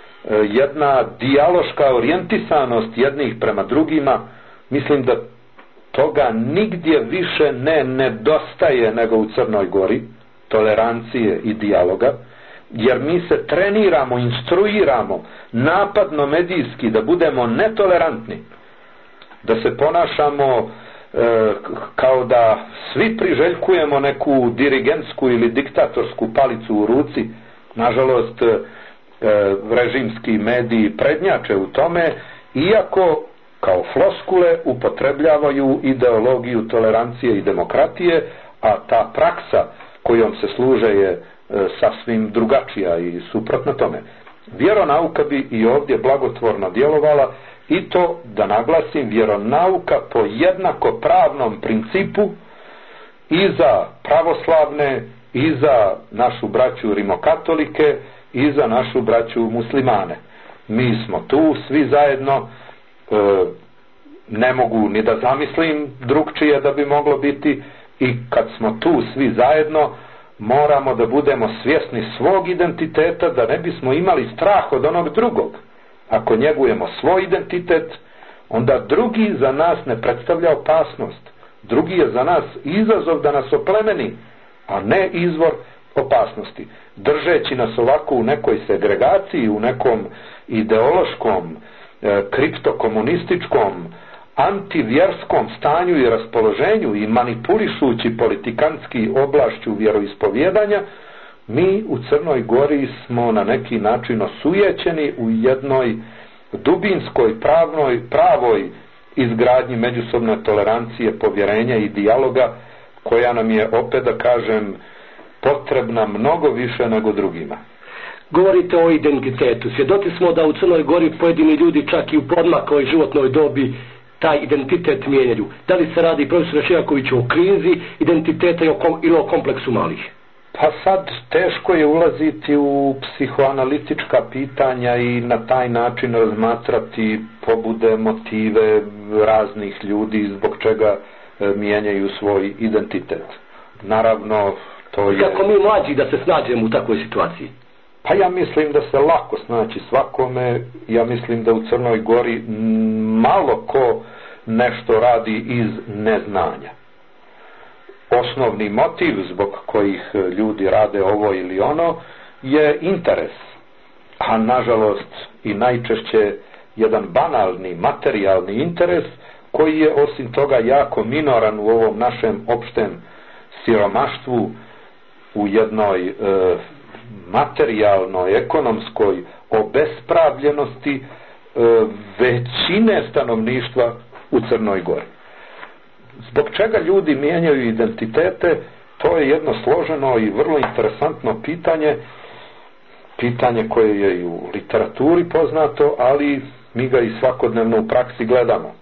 jedna dijaloška orijentisanost jednih prema drugima, mislim da toga nigdje više ne nedostaje nego u Crnoj Gori, tolerancije i dijaloga, jer mi se treniramo, instruiramo napadno medijski da budemo netolerantni, da se ponašamo e, kao da svi priželjkujemo neku dirigentsku ili diktatorsku palicu u ruci. Nažalost, e, režimski mediji prednjače u tome, iako kao floskule upotrebljavaju ideologiju tolerancije i demokratije, a ta praksa kojom se služe je e, sasvim drugačija i suprotna tome. Vjeronauka bi i ovdje blagotvorno djelovala, i to, da naglasim, vjeronauka po jednako pravnom principu i za pravoslavne, i za našu braću rimokatolike, i za našu braću muslimane. Mi smo tu svi zajedno, e, ne mogu ni da zamislim drugčije da bi moglo biti, i kad smo tu svi zajedno moramo da budemo svjesni svog identiteta, da ne bismo imali strah od onog drugog. Ako njegujemo svoj identitet, onda drugi za nas ne predstavlja opasnost. Drugi je za nas izazov da nas oplemeni, a ne izvor opasnosti. Držeći nas ovako u nekoj segregaciji, u nekom ideološkom, e, kriptokomunističkom, antivjerskom stanju i raspoloženju i manipulišući politikantski oblašću vjeroispovjedanja, mi u Crnoj Gori smo na neki način osujećeni u jednoj dubinskoj, pravnoj, pravoj izgradnji međusobne tolerancije, povjerenja i dijaloga, koja nam je, opet da kažem, potrebna mnogo više nego drugima. Govorite o identitetu. Svjedoci smo da u Crnoj Gori pojedini ljudi čak i u podmakloj životnoj dobi taj identitet mijenjaju. Da li se radi, profesor Šijaković, o krizi identiteta ili o kompleksu malih? Pa sad teško je ulaziti u psihoanalitička pitanja i na taj način razmatrati pobude, motive raznih ljudi zbog čega mijenjaju svoj identitet. Naravno, to je... Kako mi mlađi da se snađemo u takvoj situaciji? Pa ja mislim da se lako snaći svakome. Ja mislim da u Crnoj Gori malo ko nešto radi iz neznanja. Osnovni motiv zbog kojih ljudi rade ovo ili ono je interes, a nažalost i najčešće jedan banalni, materijalni interes, koji je osim toga jako minoran u ovom našem opštem siromaštvu, u jednoj e, materijalnoj, ekonomskoj obespravljenosti e, većine stanovništva u Crnoj Gori. Zbog čega ljudi mijenjaju identitete, to je jedno složeno i vrlo interesantno pitanje, pitanje koje je i u literaturi poznato, ali mi ga i svakodnevno u praksi gledamo.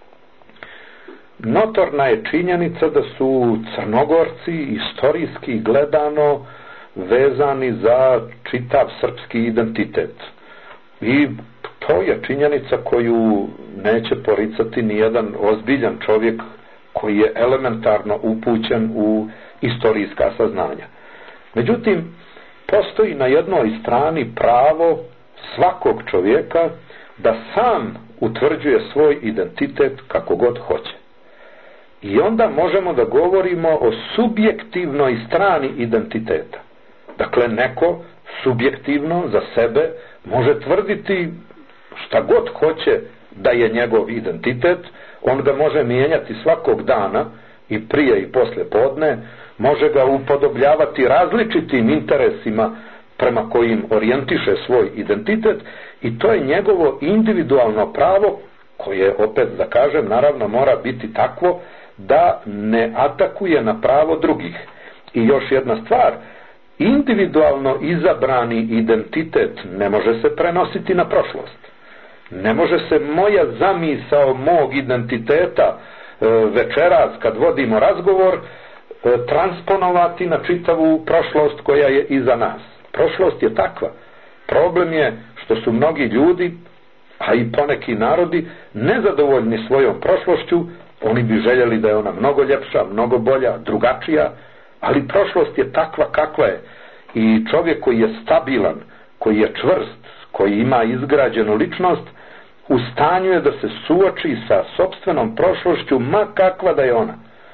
Notorna je činjenica da su Crnogorci istorijski gledano vezani za čitav srpski identitet. I to je činjenica koju neće poricati ni jedan ozbiljan čovjek koji je elementarno upućen u istorijska saznanja. Međutim, postoji na jednoj strani pravo svakog čovjeka da sam utvrđuje svoj identitet kako god hoće. I onda možemo da govorimo o subjektivnoj strani identiteta. Dakle, neko subjektivno za sebe može tvrditi šta god hoće da je njegov identitet, on ga može mijenjati svakog dana i prije i poslije podne, može ga upodobljavati različitim interesima prema kojim orijentiše svoj identitet i to je njegovo individualno pravo koje, opet da kažem, naravno mora biti takvo da ne atakuje na pravo drugih. I još jedna stvar, individualno izabrani identitet ne može se prenositi na prošlost. Ne može se moja zamisao mog identiteta e, večeras kad vodimo razgovor e, transponovati na čitavu prošlost koja je iza nas. Prošlost je takva. Problem je što su mnogi ljudi, a i poneki narodi, nezadovoljni svojom prošlošću. Oni bi željeli da je ona mnogo ljepša, mnogo bolja, drugačija, ali prošlost je takva kakva je. I čovjek koji je stabilan, koji je čvrst, koji ima izgrađenu ličnost, u stanju je da se suoči sa sopstvenom prošlošću, ma kakva da je ona,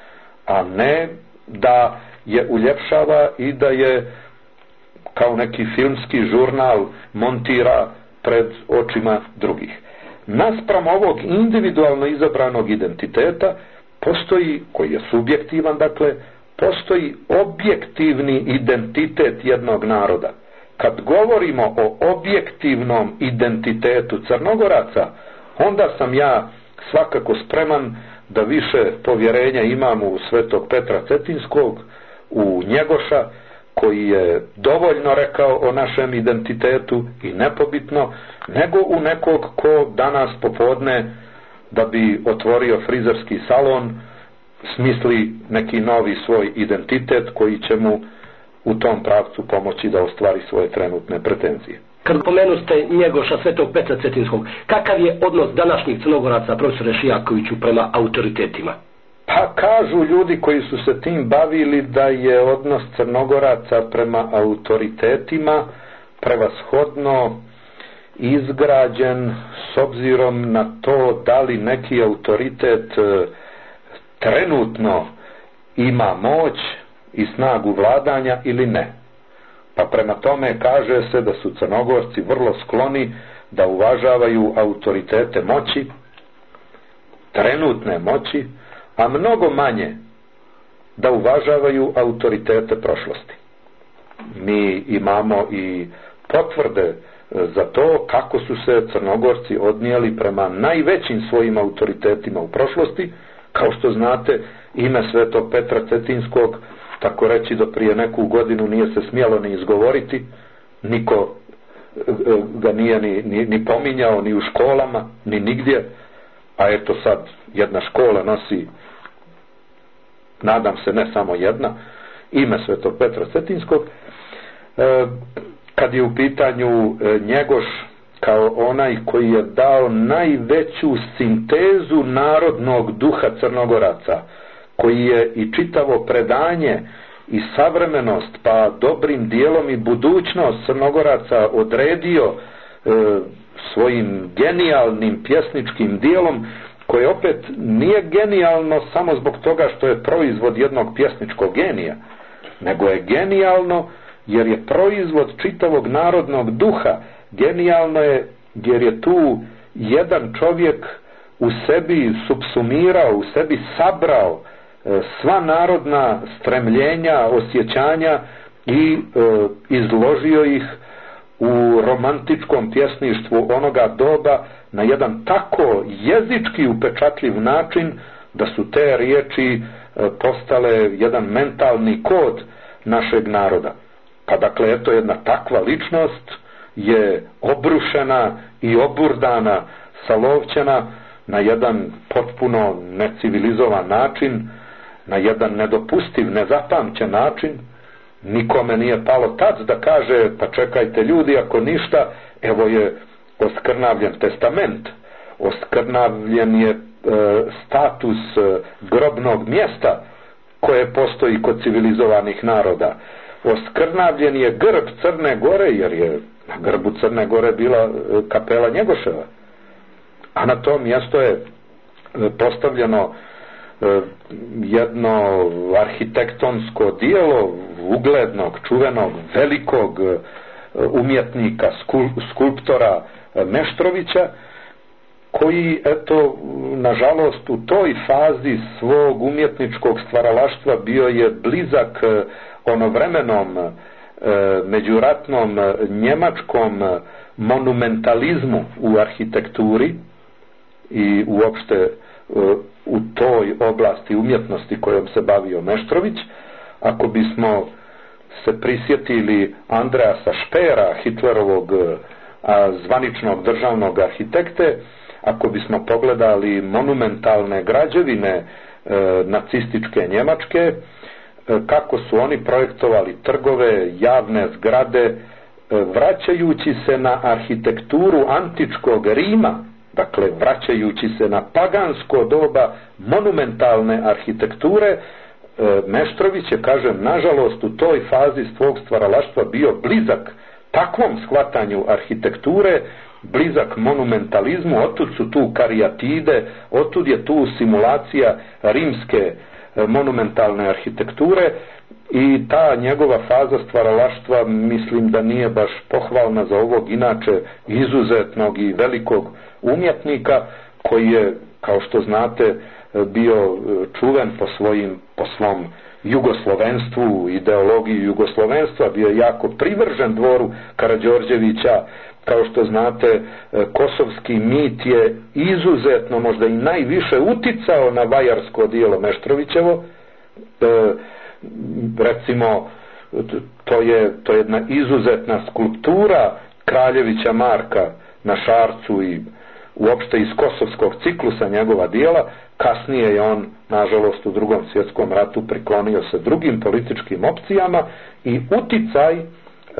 a ne da je uljepšava i da je kao neki filmski žurnal montira pred očima drugih. Naspram ovog individualno izabranog identiteta postoji, koji je subjektivan, dakle, postoji objektivni identitet jednog naroda. Kad govorimo o objektivnom identitetu Crnogoraca, onda sam ja svakako spreman da više povjerenja imam u svetog Petra Cetinskog, u Njegoša, koji je dovoljno rekao o našem identitetu i nepobitno, nego u nekog ko danas popodne, da bi otvorio frizerski salon, smisli neki novi svoj identitet koji će mu u tom pravcu pomoći da ostvari svoje trenutne pretenzije. Kad pomenuste Njegoša, svetog Petra Cetinskog, kakav je odnos današnjih Crnogoraca, profesore Šijakoviću, prema autoritetima? Pa kažu ljudi koji su se tim bavili da je odnos Crnogoraca prema autoritetima prevashodno izgrađen s obzirom na to da li neki autoritet trenutno ima moć i snagu vladanja ili ne. Pa prema tome kaže se da su Crnogorci vrlo skloni da uvažavaju autoritete moći, trenutne moći, a mnogo manje da uvažavaju autoritete prošlosti. Mi imamo i potvrde za to kako su se Crnogorci odnijeli prema najvećim svojim autoritetima u prošlosti. Kao što znate, ime svetog Petra Cetinskog, tako reći, do prije neku godinu nije se smjelo ni izgovoriti, niko ga nije ni, ni, ni pominjao ni u školama, ni nigdje, a eto sad jedna škola nosi, nadam se ne samo jedna, ime svetog Petra Cetinskog. E, kad je u pitanju Njegoš kao onaj koji je dao najveću sintezu narodnog duha Crnogoraca, koji je i čitavo predanje i savremenost, pa dobrim dijelom i budućnost Crnogoraca odredio e, svojim genijalnim pjesničkim dijelom, koje opet nije genijalno samo zbog toga što je proizvod jednog pjesničkog genija, nego je genijalno jer je proizvod čitavog narodnog duha. Genijalno je jer je tu jedan čovjek u sebi supsumirao, u sebi sabrao e, sva narodna stremljenja, osjećanja i e, izložio ih u romantičkom pjesništvu onoga doba na jedan tako jezički upečatljiv način da su te riječi e, postale jedan mentalni kod našeg naroda. Pa dakle, eto, jedna takva ličnost je obrušena i oburdana, salovćena na jedan potpuno necivilizovan način, na jedan nedopustiv, nezapamćen način. Nikome nije palo tad da kaže, pa čekajte ljudi, ako ništa, evo je oskrnavljen testament, oskrnavljen je e, status e, grobnog mjesta koje postoji kod civilizovanih naroda. Oskrnavljen je grb Crne Gore, jer je na grbu Crne Gore bila kapela Njegoševa, a na to mjesto je postavljeno jedno arhitektonsko dijelo uglednog, čuvenog, velikog umjetnika, skulptora Meštrovića, koji, eto, nažalost, u toj fazi svog umjetničkog stvaralaštva bio je blizak onovremenom međuratnom njemačkom monumentalizmu u arhitekturi i uopšte u toj oblasti umjetnosti kojom se bavio Meštrović. Ako bismo se prisjetili Andreasa Špera, Hitlerovog zvaničnog državnog arhitekte, ako bismo pogledali monumentalne građevine e, nacističke Njemačke, e, kako su oni projektovali trgove, javne zgrade, e, vraćajući se na arhitekturu antičkog Rima, dakle vraćajući se na pagansko doba monumentalne arhitekture, e, Meštrović je, kažem, nažalost u toj fazi svog stvaralaštva bio blizak takvom shvatanju arhitekture, blizak monumentalizmu. Otud su tu karijatide, otud je tu simulacija rimske monumentalne arhitekture i ta njegova faza stvaralaštva mislim da nije baš pohvalna za ovog inače izuzetnog i velikog umjetnika koji je, kao što znate, bio čuven po svojim, po svom jugoslovenstvu, ideologiji jugoslovenstva, bio je jako privržen dvoru Karađorđevića. Kao što znate, kosovski mit je izuzetno, možda i najviše uticao na vajarsko djelo Meštrovićevo. E, recimo, to je, to je jedna izuzetna skulptura Kraljevića Marka na Šarcu i uopšte iz kosovskog ciklusa njegova djela. Kasnije je on, nažalost, u Drugom svjetskom ratu priklonio se drugim političkim opcijama i uticaj e,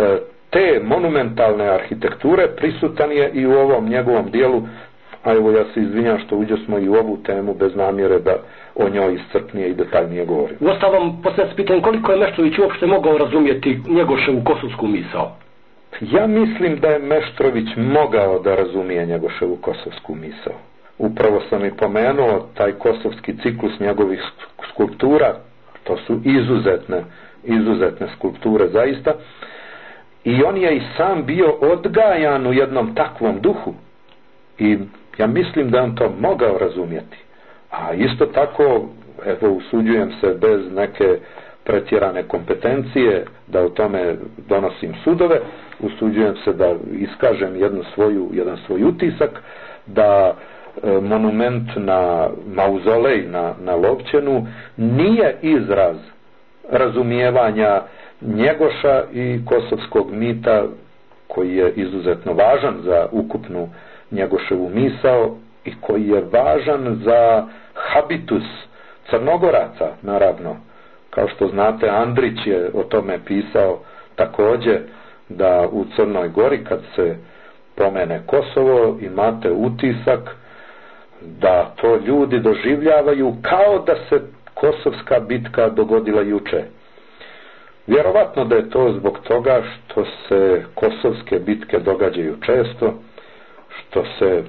te monumentalne arhitekture prisutan je i u ovom njegovom dijelu, a evo ja se izvinjam što uđe smo i u ovu temu bez namjere da o njoj iscrpnije i detaljnije govorim. Uostalom, poslije se pitam koliko je Meštrović uopšte mogao razumjeti Njegoševu kosovsku misao? Ja mislim da je Meštrović mogao da razumije Njegoševu kosovsku misao. Upravo sam i pomenuo taj kosovski ciklus njegovih skulptura, to su izuzetne, izuzetne skulpture zaista. I on je i sam bio odgajan u jednom takvom duhu. I ja mislim da on to mogao razumjeti. A isto tako, evo, usuđujem se bez neke pretjerane kompetencije da o tome donosim sudove, usuđujem se da iskažem jednu svoju, jedan svoj utisak, da e, monument na mauzolej na, na Lovćenu nije izraz razumijevanja Njegoša i kosovskog mita koji je izuzetno važan za ukupnu Njegoševu misao i koji je važan za habitus Crnogoraca, naravno. Kao što znate, Andrić je o tome pisao također, da u Crnoj Gori kad se pomene Kosovo imate utisak da to ljudi doživljavaju kao da se kosovska bitka dogodila juče. Vjerovatno da je to zbog toga što se kosovske bitke događaju često, što se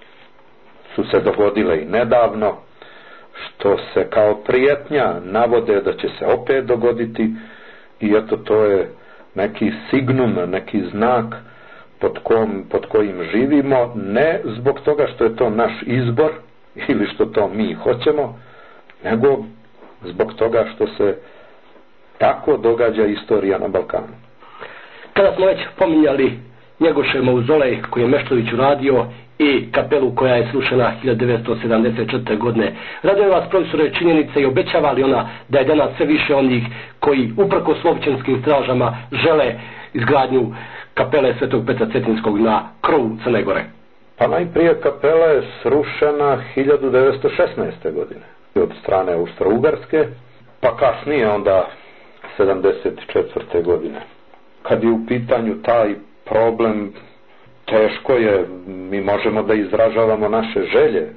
su se dogodile i nedavno, što se kao prijetnja navode da će se opet dogoditi i eto to je neki signum, neki znak pod, kom, pod kojim živimo, ne zbog toga što je to naš izbor ili što to mi hoćemo, nego zbog toga što se tako događa istorija na Balkanu. Kada smo već pominjali Njegošev mauzolej koji je Meštrović uradio i kapelu koja je srušena hiljadu devetsto sedamdeset četvrte. godine. Raduje vas, profesore, činjenice i obećava li ona da je danas sve više onih koji uprkos lovčanskim stražama žele izgradnju kapele Svetog Petra Cetinskog na krovu Crne Gore? Pa najprije kapela je srušena hiljadu devetsto šesnaeste. godine od strane Austro-Ugarske, pa kasnije onda sedamdeset četvrte. godine. Kad je u pitanju taj problem, teško je, mi možemo da izražavamo naše želje.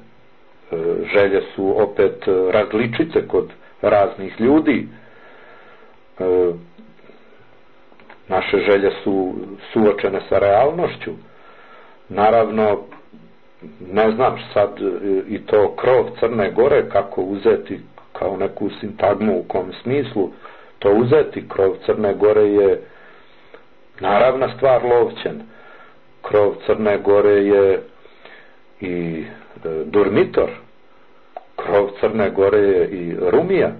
Želje su opet različice kod raznih ljudi. Naše želje su suočene sa realnošću. Naravno, ne znam sad i to krov Crne Gore kako uzeti kao neku sintagmu, u kom smislu to uzeti. Krov Crne Gore je Naravna stvar Lovćen. Krov Crne Gore je i e, Durmitor. Krov Crne Gore je i Rumija.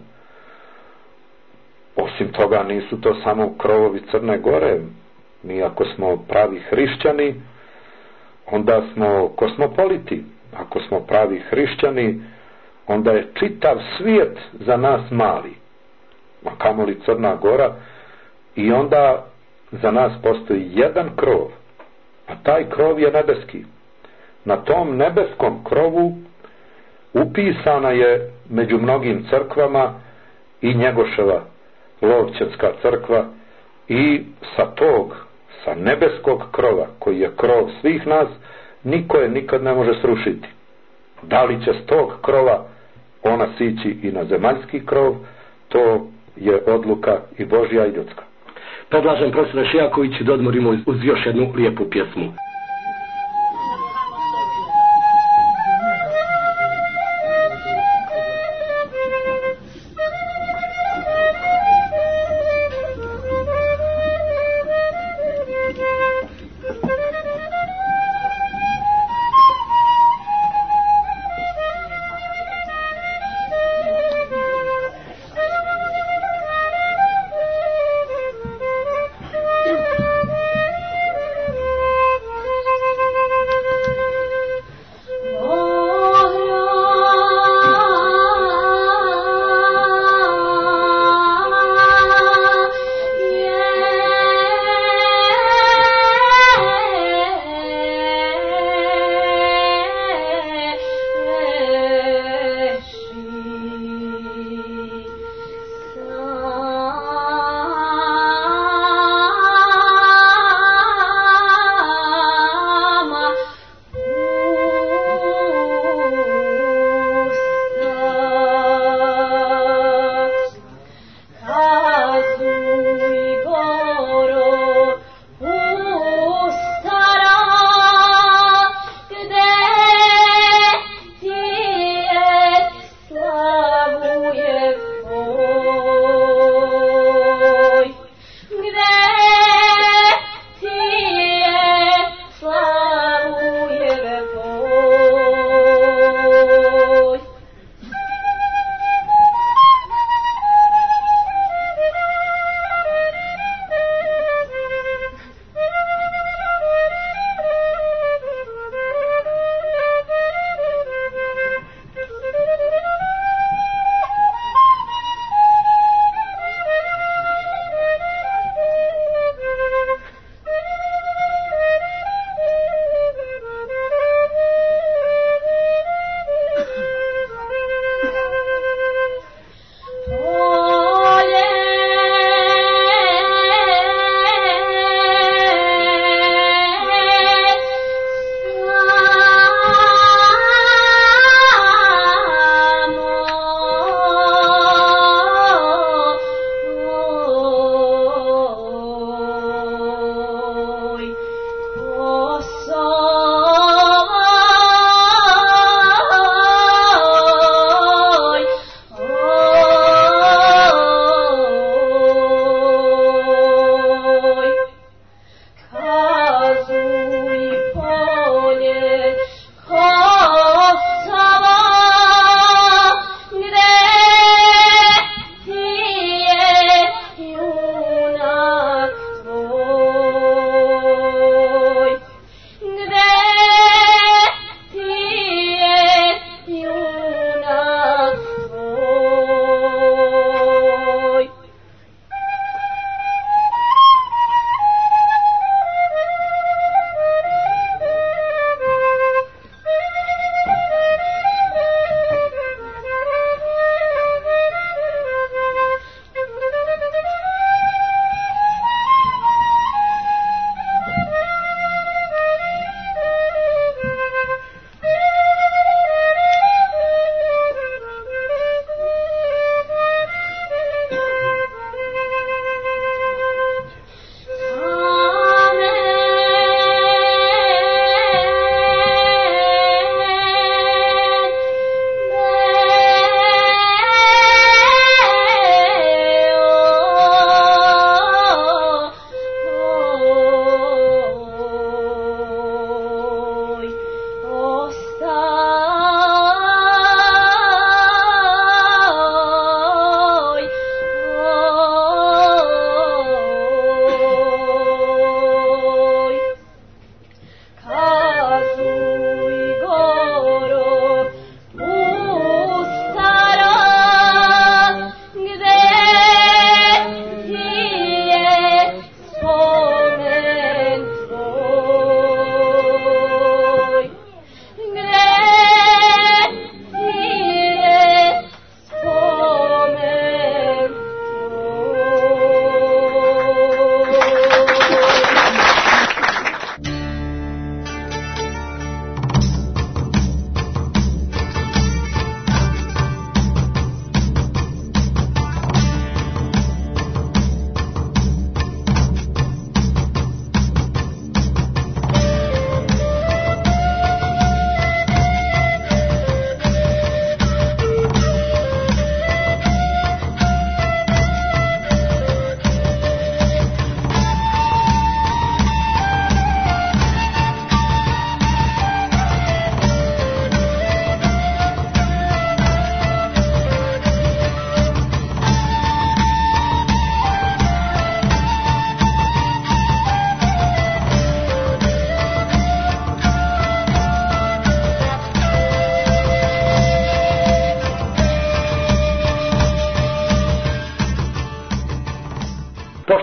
Osim toga nisu to samo krovovi Crne Gore. Mi ako smo pravi hrišćani, onda smo kosmopoliti. Ako smo pravi hrišćani, onda je čitav svijet za nas mali. A kamoli Crna Gora. I onda za nas postoji jedan krov. A taj krov je nebeski. Na tom nebeskom krovu upisana je među mnogim crkvama i Njegoševa Lovćenska crkva, i sa tog, sa nebeskog krova, koji je krov svih nas, niko je nikad ne može srušiti. Da li će s tog krova ona sići i na zemaljski krov, to je odluka i Božja i ljudska. Predlažem profesora Šijaković da odmorimo uz još jednu lijepu pjesmu.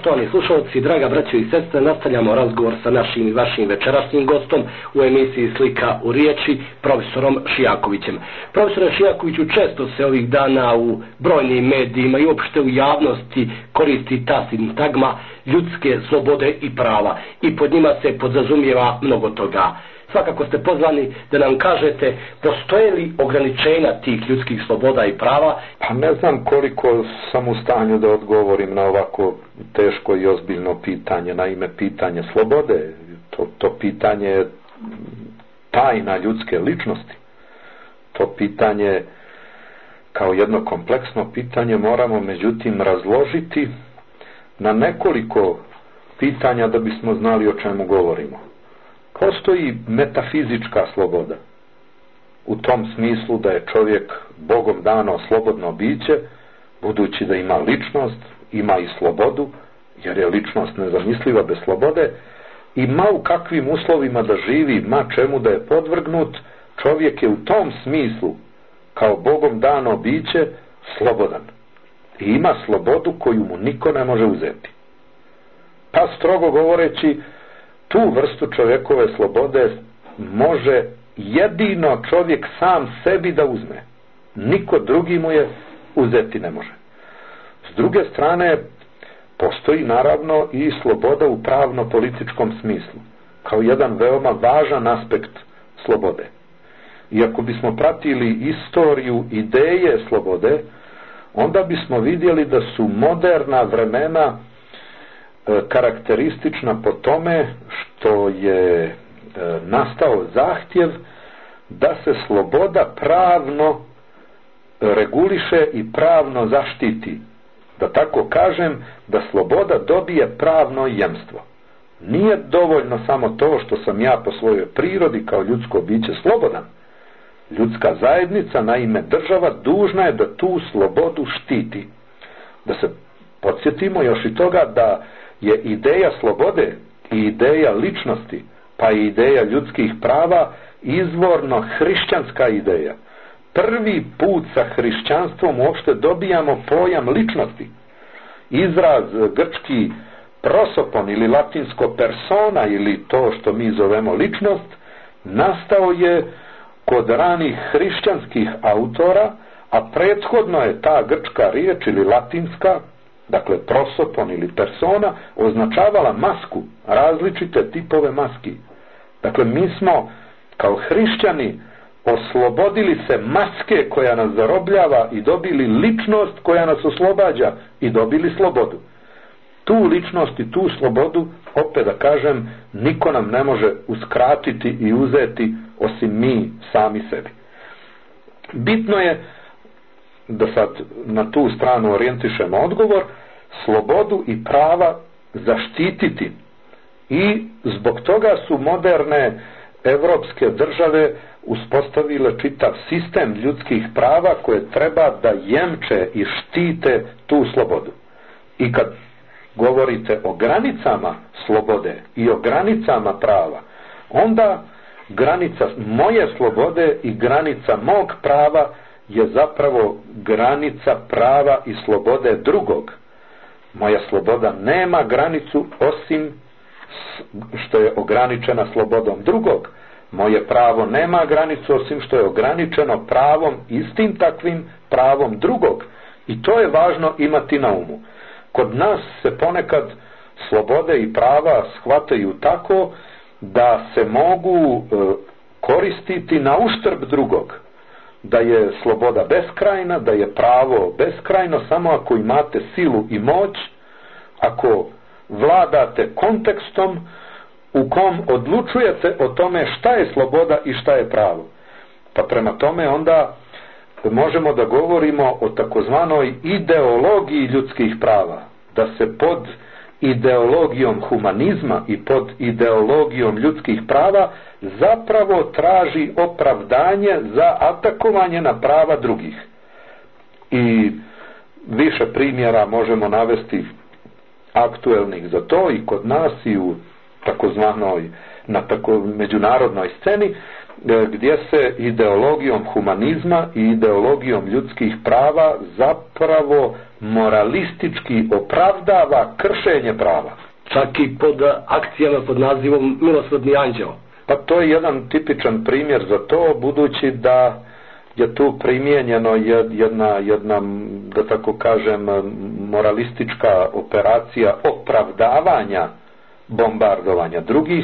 Poštovani slušalci, draga braćo i sestre, nastavljamo razgovor sa našim i vašim večerašnjim gostom u emisiji Slika u riječi, profesorom Šijakovićem. Profesore Šijakoviću, često se ovih dana u brojnim medijima i uopšte u javnosti koristi ta sintagma ljudske slobode i prava i pod njima se podzrazumijeva mnogo toga. Svakako ste pozvani da nam kažete postoje li ograničenja tih ljudskih sloboda i prava. Pa ne znam koliko sam u stanju da odgovorim na ovako teško i ozbiljno pitanje, na ime pitanje slobode. To, to pitanje je tajna ljudske ličnosti. To pitanje kao jedno kompleksno pitanje moramo međutim razložiti na nekoliko pitanja da bismo znali o čemu govorimo. Postoji metafizička sloboda, u tom smislu da je čovjek Bogom dano slobodno biće, budući da ima ličnost, ima i slobodu, jer je ličnost nezamisliva bez slobode, i ma u kakvim uslovima da živi, ma čemu da je podvrgnut, čovjek je u tom smislu, kao Bogom dano biće, slobodan. I ima slobodu koju mu niko ne može uzeti. Pa strogo govoreći, tu vrstu čovjekove slobode može jedino čovjek sam sebi da uzme. Niko drugi mu je uzeti ne može. S druge strane, postoji naravno i sloboda u pravno-političkom smislu, kao jedan veoma važan aspekt slobode. I ako bismo pratili istoriju ideje slobode, onda bismo vidjeli da su moderna vremena karakteristična po tome što je e, nastao zahtjev da se sloboda pravno reguliše i pravno zaštiti. Da tako kažem, da sloboda dobije pravno jemstvo. Nije dovoljno samo to što sam ja po svojoj prirodi kao ljudsko biće slobodan. Ljudska zajednica, naime država, dužna je da tu slobodu štiti. Da se podsjetimo još i toga da je ideja slobode i ideja ličnosti, pa i ideja ljudskih prava izvorno hrišćanska ideja. Prvi put sa hrišćanstvom uopšte dobijamo pojam ličnosti. Izraz grčki prosopon ili latinsko persona ili to što mi zovemo ličnost nastao je kod ranih hrišćanskih autora, a prethodno je ta grčka riječ ili latinska, dakle prosopon ili persona, označavala masku, različite tipove maski. Dakle, mi smo kao hrišćani oslobodili se maske koja nas zarobljava i dobili ličnost koja nas oslobađa i dobili slobodu. Tu ličnost i tu slobodu, opet da kažem, niko nam ne može uskratiti i uzeti osim mi sami sebi. Bitno je da sad na tu stranu orijentišemo odgovor, slobodu i prava zaštititi. I zbog toga su moderne evropske države uspostavile čitav sistem ljudskih prava koje treba da jemče i štite tu slobodu. I kad govorite o granicama slobode i o granicama prava, onda granica moje slobode i granica mog prava je zapravo granica prava i slobode drugog. Moja sloboda nema granicu osim što je ograničena slobodom drugog. Moje pravo nema granicu osim što je ograničeno pravom, istim takvim pravom drugog. I to je važno imati na umu. Kod nas se ponekad slobode i prava shvataju tako da se mogu e, koristiti na uštrb drugog. Da je sloboda beskrajna, da je pravo beskrajno samo ako imate silu i moć, ako vladate kontekstom u kom odlučujete o tome šta je sloboda i šta je pravo. Pa prema tome onda možemo da govorimo o takozvanoj ideologiji ljudskih prava, da se pod ideologijom humanizma i pod ideologijom ljudskih prava zapravo traži opravdanje za atakovanje na prava drugih. I više primjera možemo navesti aktuelnih za to i kod nas i u takozvanoj na tako međunarodnoj sceni, gdje se ideologijom humanizma i ideologijom ljudskih prava zapravo moralistički opravdava kršenje prava. Čak i pod akcijama pod nazivom Milosrdni anđeo. Pa to je jedan tipičan primjer za to, budući da je tu primijenjeno jedna, jedna, da tako kažem, moralistička operacija opravdavanja bombardovanja drugih,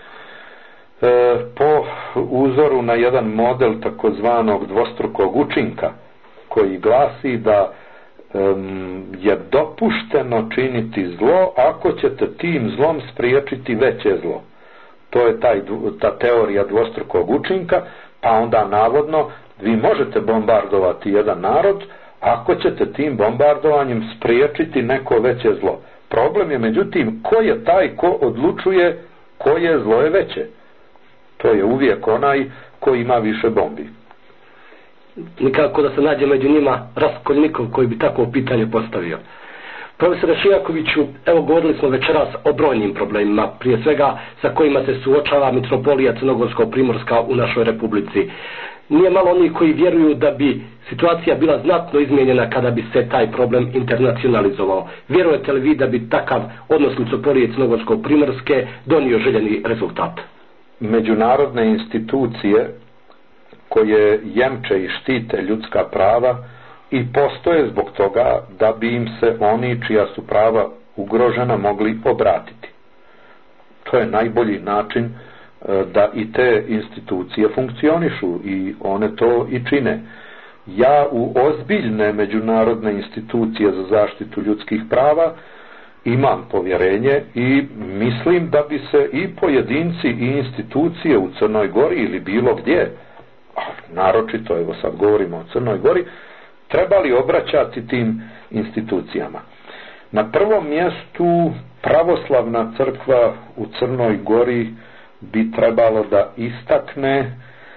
e, po uzoru na jedan model takozvanog dvostrukog učinka, koji glasi da um, je dopušteno činiti zlo ako ćete tim zlom spriječiti veće zlo. To je taj, ta teorija dvostrukog učinka, pa onda navodno vi možete bombardovati jedan narod ako ćete tim bombardovanjem spriječiti neko veće zlo. Problem je međutim ko je taj ko odlučuje koje zlo je veće. To je uvijek onaj ko ima više bombi. Nikako da se nađe među njima Raskolnikov koji bi takvo pitanje postavio. Profesore Šijakoviću, evo govorili smo večeras o brojnim problemima, prije svega sa kojima se suočava mitropolija Crnogorsko-Primorska u našoj republici. Nije malo onih koji vjeruju da bi situacija bila znatno izmijenjena kada bi se taj problem internacionalizovao. Vjerujete li vi da bi takav odnos mitropolije Crnogorsko-Primorske donio željeni rezultat? Međunarodne institucije koje jemče i štite ljudska prava i postoje zbog toga da bi im se oni čija su prava ugrožena mogli obratiti. To je najbolji način da i te institucije funkcionišu i one to i čine. Ja u ozbiljne međunarodne institucije za zaštitu ljudskih prava imam povjerenje i mislim da bi se i pojedinci i institucije u Crnoj Gori ili bilo gdje, a naročito, evo sad govorimo o Crnoj Gori, trebali obraćati tim institucijama. Na prvom mjestu pravoslavna crkva u Crnoj Gori bi trebalo da istakne e,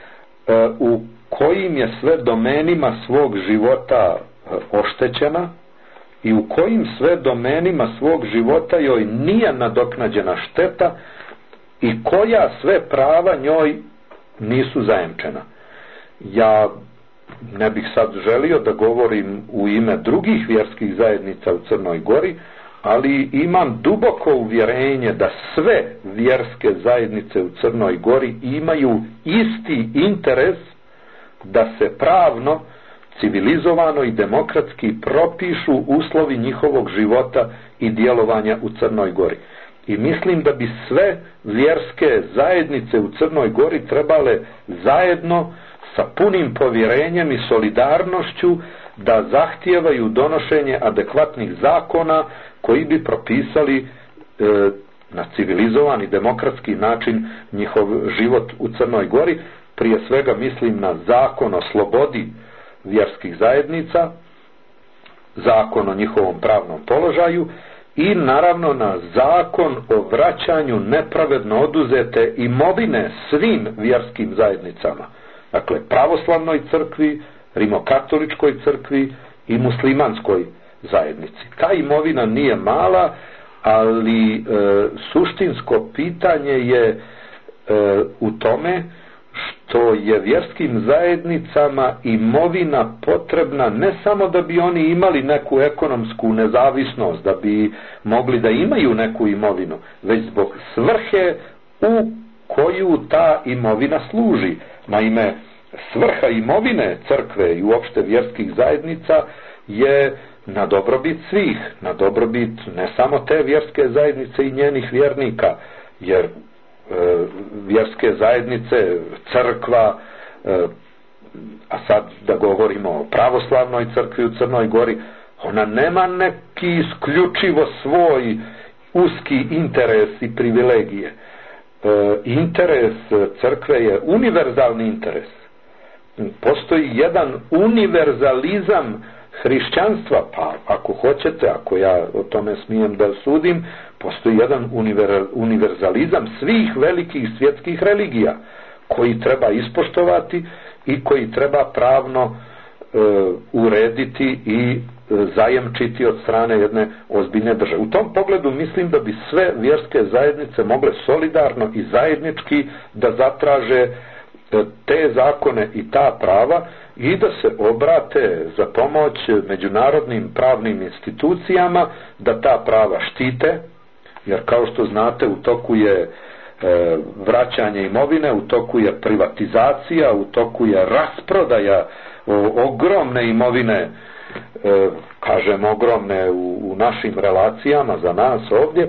u kojim je sve domenima svog života e, oštećena i u kojim sve domenima svog života joj nije nadoknađena šteta i koja sve prava njoj nisu zajemčena. Ja ne bih sad želio da govorim u ime drugih vjerskih zajednica u Crnoj Gori, ali imam duboko uvjerenje da sve vjerske zajednice u Crnoj Gori imaju isti interes da se pravno, civilizovano i demokratski propišu uslovi njihovog života i djelovanja u Crnoj Gori. I mislim da bi sve vjerske zajednice u Crnoj Gori trebale zajedno sa punim povjerenjem i solidarnošću da zahtijevaju donošenje adekvatnih zakona koji bi propisali e, na civilizovan i demokratski način njihov život u Crnoj Gori. Prije svega mislim na zakon o slobodi vjerskih zajednica, zakon o njihovom pravnom položaju i naravno na zakon o vraćanju nepravedno oduzete imovine svim vjerskim zajednicama. Dakle, pravoslavnoj crkvi, rimokatoličkoj crkvi i muslimanskoj zajednici. Ta imovina nije mala, ali e, suštinsko pitanje je e, u tome što je vjerskim zajednicama imovina potrebna ne samo da bi oni imali neku ekonomsku nezavisnost, da bi mogli da imaju neku imovinu, već zbog svrhe u koju ta imovina služi. Naime, svrha imovine crkve i uopšte vjerskih zajednica je na dobrobit svih, na dobrobit ne samo te vjerske zajednice i njenih vjernika, jer e, vjerske zajednice, crkva, e, a sad da govorimo o pravoslavnoj crkvi u Crnoj Gori, ona nema neki isključivo svoj uski interes i privilegije. E, interes crkve je univerzalni interes. Postoji jedan univerzalizam hrišćanstva, pa ako hoćete, ako ja o tome smijem da sudim, postoji jedan univerzalizam svih velikih svjetskih religija koji treba ispoštovati i koji treba pravno e, urediti i e, zajemčiti od strane jedne ozbiljne države. U tom pogledu mislim da bi sve vjerske zajednice mogle solidarno i zajednički da zatraže te zakone i ta prava i da se obrate za pomoć međunarodnim pravnim institucijama da ta prava štite, jer kao što znate u toku je e, vraćanje imovine, u toku je privatizacija, u toku je rasprodaja o, ogromne imovine, e, kažem ogromne u, u našim relacijama za nas ovdje,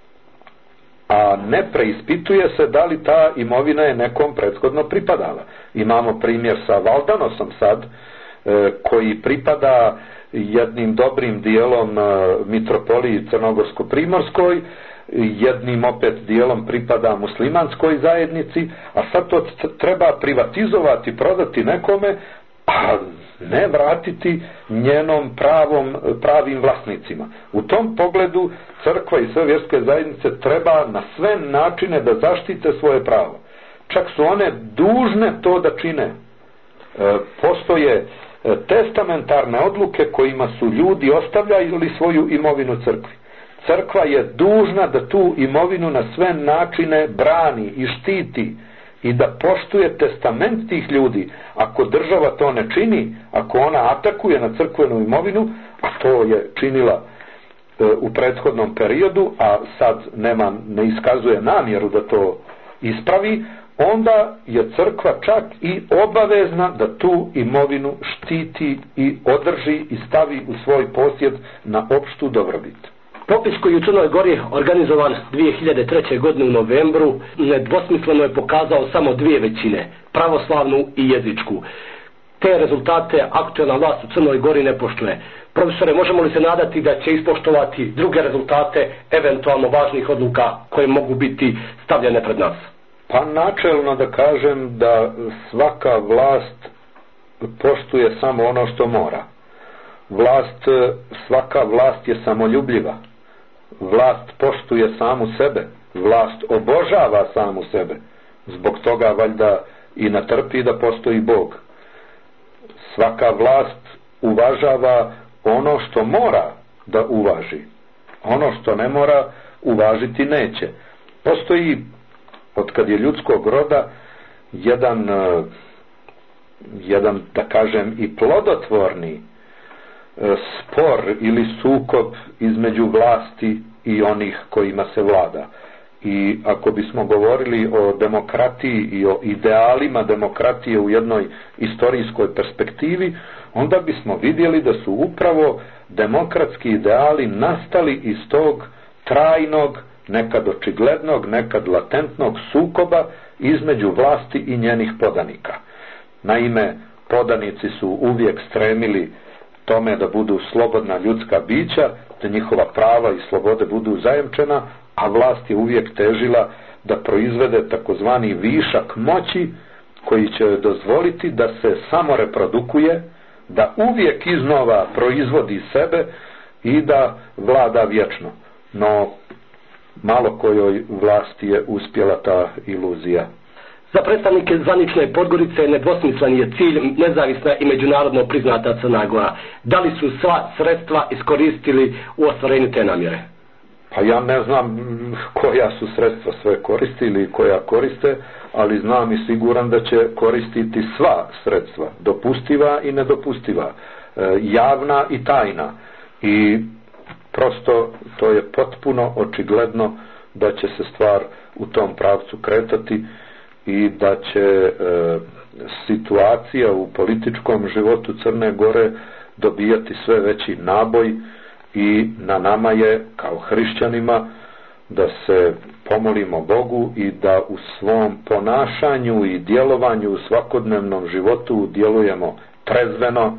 a ne preispituje se da li ta imovina je nekom prethodno pripadala. Imamo primjer sa Valdanosom sad, e, koji pripada jednim dobrim dijelom e, mitropoliji Crnogorsko-Primorskoj, jednim opet dijelom pripada muslimanskoj zajednici, a sad to treba privatizovati, prodati nekome, a ne vratiti njenom pravom, pravim vlasnicima. U tom pogledu crkva i sve vjerske zajednice treba na sve načine da zaštite svoje pravo. Čak su one dužne to da čine. E, postoje testamentarne odluke kojima su ljudi ostavljali svoju imovinu crkvi. Crkva je dužna da tu imovinu na sve načine brani i štiti i da poštuje testament tih ljudi. Ako država to ne čini, ako ona atakuje na crkvenu imovinu, a to je činila e, u prethodnom periodu, a sad nema, ne iskazuje namjeru da to ispravi, onda je crkva čak i obavezna da tu imovinu štiti i održi i stavi u svoj posjed na opštu dobrobit. Popis koji u Crnoj Gori organizovan dvije hiljade treće. godine u novembru nedvosmisleno je pokazao samo dvije većine, pravoslavnu i jezičku. Te rezultate aktualna vlast u Crnoj Gori ne poštuje. Profesore, možemo li se nadati da će ispoštovati druge rezultate eventualno važnih odluka koje mogu biti stavljene pred nas? Pa načelno da kažem da svaka vlast poštuje samo ono što mora. Vlast, svaka vlast je samoljubljiva. Vlast poštuje samu sebe. Vlast obožava samu sebe. Zbog toga valjda i natrpi da postoji Bog. Svaka vlast uvažava ono što mora da uvaži. Ono što ne mora uvažiti neće. Postoji, od kad je ljudskog roda, jedan, jedan da kažem i plodotvorni spor ili sukob između vlasti i onih kojima se vlada. I ako bismo govorili o demokratiji i o idealima demokratije u jednoj istorijskoj perspektivi, onda bismo vidjeli da su upravo demokratski ideali nastali iz tog trajnog, nekad očiglednog, nekad latentnog sukoba između vlasti i njenih podanika. Naime, podanici su uvijek stremili tome da budu slobodna ljudska bića, da njihova prava i slobode budu zajamčena, a vlast je uvijek težila da proizvede takozvani višak moći koji će dozvoliti da se samo reprodukuje, da uvijek iznova proizvodi sebe i da vlada vječno. No, malo kojoj vlasti je uspjela ta iluzija. Za predstavnike zvanične Podgorice nedvosmislen je cilj nezavisna i međunarodno priznata Crna Gora. Da li su sva sredstva iskoristili u ostvarenju te namjere? Pa ja ne znam koja su sredstva sve koristili i koja koriste, ali znam i siguran da će koristiti sva sredstva, dopustiva i nedopustiva, javna i tajna. I prosto to je potpuno očigledno da će se stvar u tom pravcu kretati i da će e, situacija u političkom životu Crne Gore dobijati sve veći naboj i na nama je kao hrišćanima da se pomolimo Bogu i da u svom ponašanju i djelovanju u svakodnevnom životu djelujemo trezveno,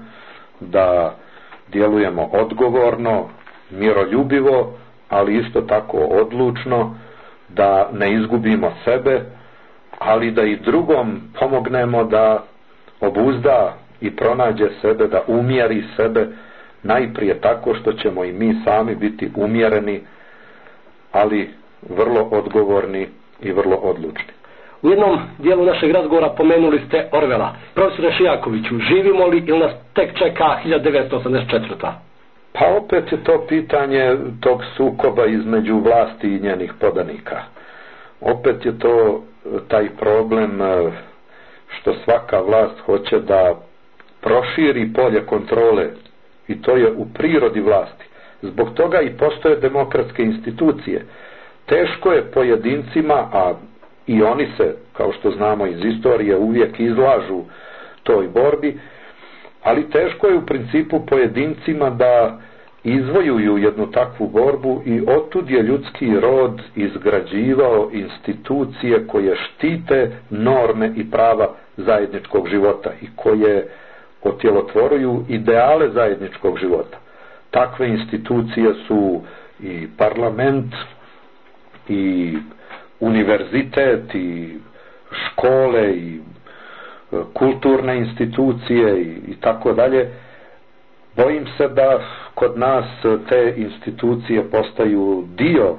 da djelujemo odgovorno, miroljubivo, ali isto tako odlučno, da ne izgubimo sebe, ali da i drugom pomognemo da obuzda i pronađe sebe, da umjeri sebe, najprije tako što ćemo i mi sami biti umjereni, ali vrlo odgovorni i vrlo odlučni. U jednom dijelu našeg razgovora pomenuli ste Orvela. Profesore Šijakoviću, živimo li ili nas tek čeka hiljadu devetsto osamdeset četvrta. Pa opet je to pitanje tog sukoba između vlasti i njenih podanika. Opet je to taj problem što svaka vlast hoće da proširi polje kontrole, i to je u prirodi vlasti. Zbog toga i postoje demokratske institucije. Teško je pojedincima, a i oni se, kao što znamo iz istorije, uvijek izlažu toj borbi, ali teško je u principu pojedincima da izvojuju jednu takvu borbu, i otud je ljudski rod izgrađivao institucije koje štite norme i prava zajedničkog života i koje otjelotvoruju ideale zajedničkog života. Takve institucije su i parlament, i univerzitet, i škole, i kulturne institucije, i, i tako dalje. Bojim se da kod nas te institucije postaju dio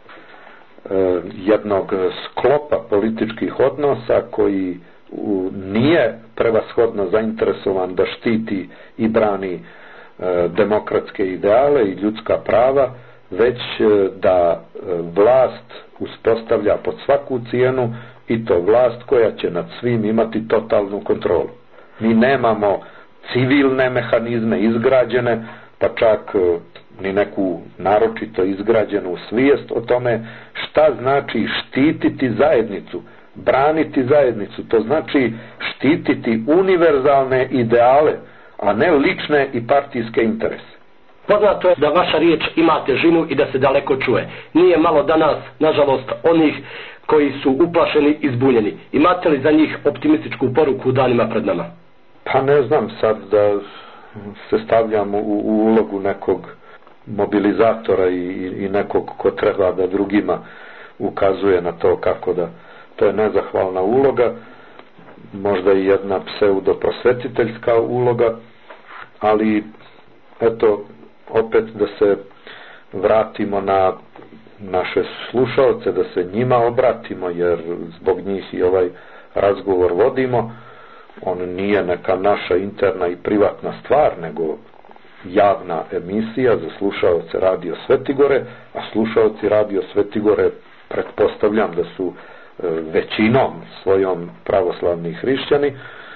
e, jednog sklopa političkih odnosa koji u, nije prevashodno zainteresovan da štiti i brani e, demokratske ideale i ljudska prava, već e, da e, vlast uspostavlja pod svaku cijenu, i to vlast koja će nad svim imati totalnu kontrolu. Mi nemamo civilne mehanizme izgrađene, pa čak ni neku naročito izgrađenu svijest o tome šta znači štititi zajednicu, braniti zajednicu. To znači štititi univerzalne ideale, a ne lične i partijske interese. Poznato je da vaša riječ ima težinu i da se daleko čuje. Nije malo danas, nažalost, onih koji su uplašeni i zbunjeni. Imate li za njih optimističku poruku u danima pred nama? Pa ne znam sad da se stavljam u, u ulogu nekog mobilizatora i, i nekog ko treba da drugima ukazuje na to kako da, to je nezahvalna uloga, možda i jedna pseudoprosvetiteljska uloga, ali eto, opet da se vratimo na naše slušaoce, da se njima obratimo, jer zbog njih i ovaj razgovor vodimo. On nije neka naša interna i privatna stvar, nego javna emisija za slušaoce Radio Svetigore, a slušaoci Radio Svetigore pretpostavljam da su e, većinom svojom pravoslavni hrišćani.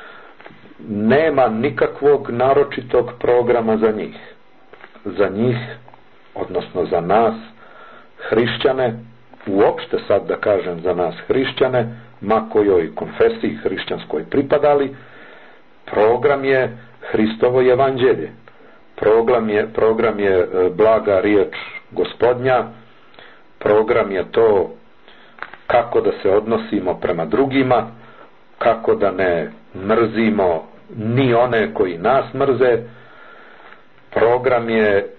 Nema nikakvog naročitog programa za njih. Za njih, odnosno za nas hrišćane, uopšte sad da kažem za nas hrišćane, ma kojoj konfesiji hrišćanskoj pripadali, program je Hristovo evanđelje. Program je, program je blaga riječ Gospodnja, program je to kako da se odnosimo prema drugima, kako da ne mrzimo ni one koji nas mrze. Program je e,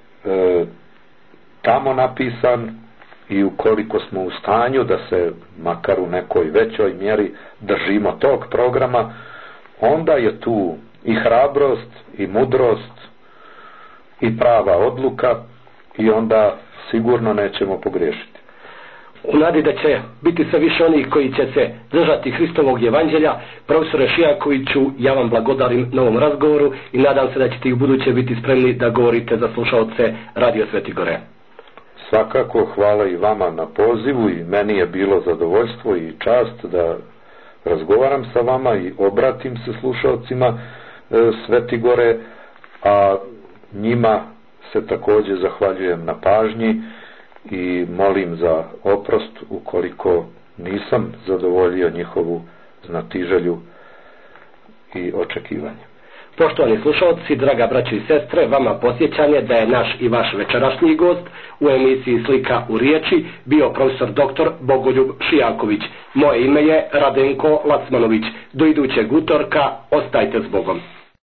tamo napisan, i ukoliko smo u stanju da se makar u nekoj većoj mjeri držimo tog programa, onda je tu i hrabrost, i mudrost, i prava odluka, i onda sigurno nećemo pogriješiti. U nadi da će biti sve više onih koji će se držati Hristovog evanđelja, profesore Šijakoviću, ja vam blagodarim na ovom razgovoru i nadam se da ćete i u buduće biti spremni da govorite za slušaoce Radio Svetigore. Svakako, hvala i vama na pozivu, i meni je bilo zadovoljstvo i čast da razgovaram sa vama i obratim se slušalcima e, Svetigore, a njima se također zahvaljujem na pažnji i molim za oprost ukoliko nisam zadovoljio njihovu znatiželju i očekivanje. Poštovani slušalci, draga braćo i sestre, vama podsjećanje da je naš i vaš večerašnji gost u emisiji Slika u riječi bio profesor doktor Bogoljub Šijaković. Moje ime je Radenko Lacmanović. Do idućeg utorka, ostajte s Bogom.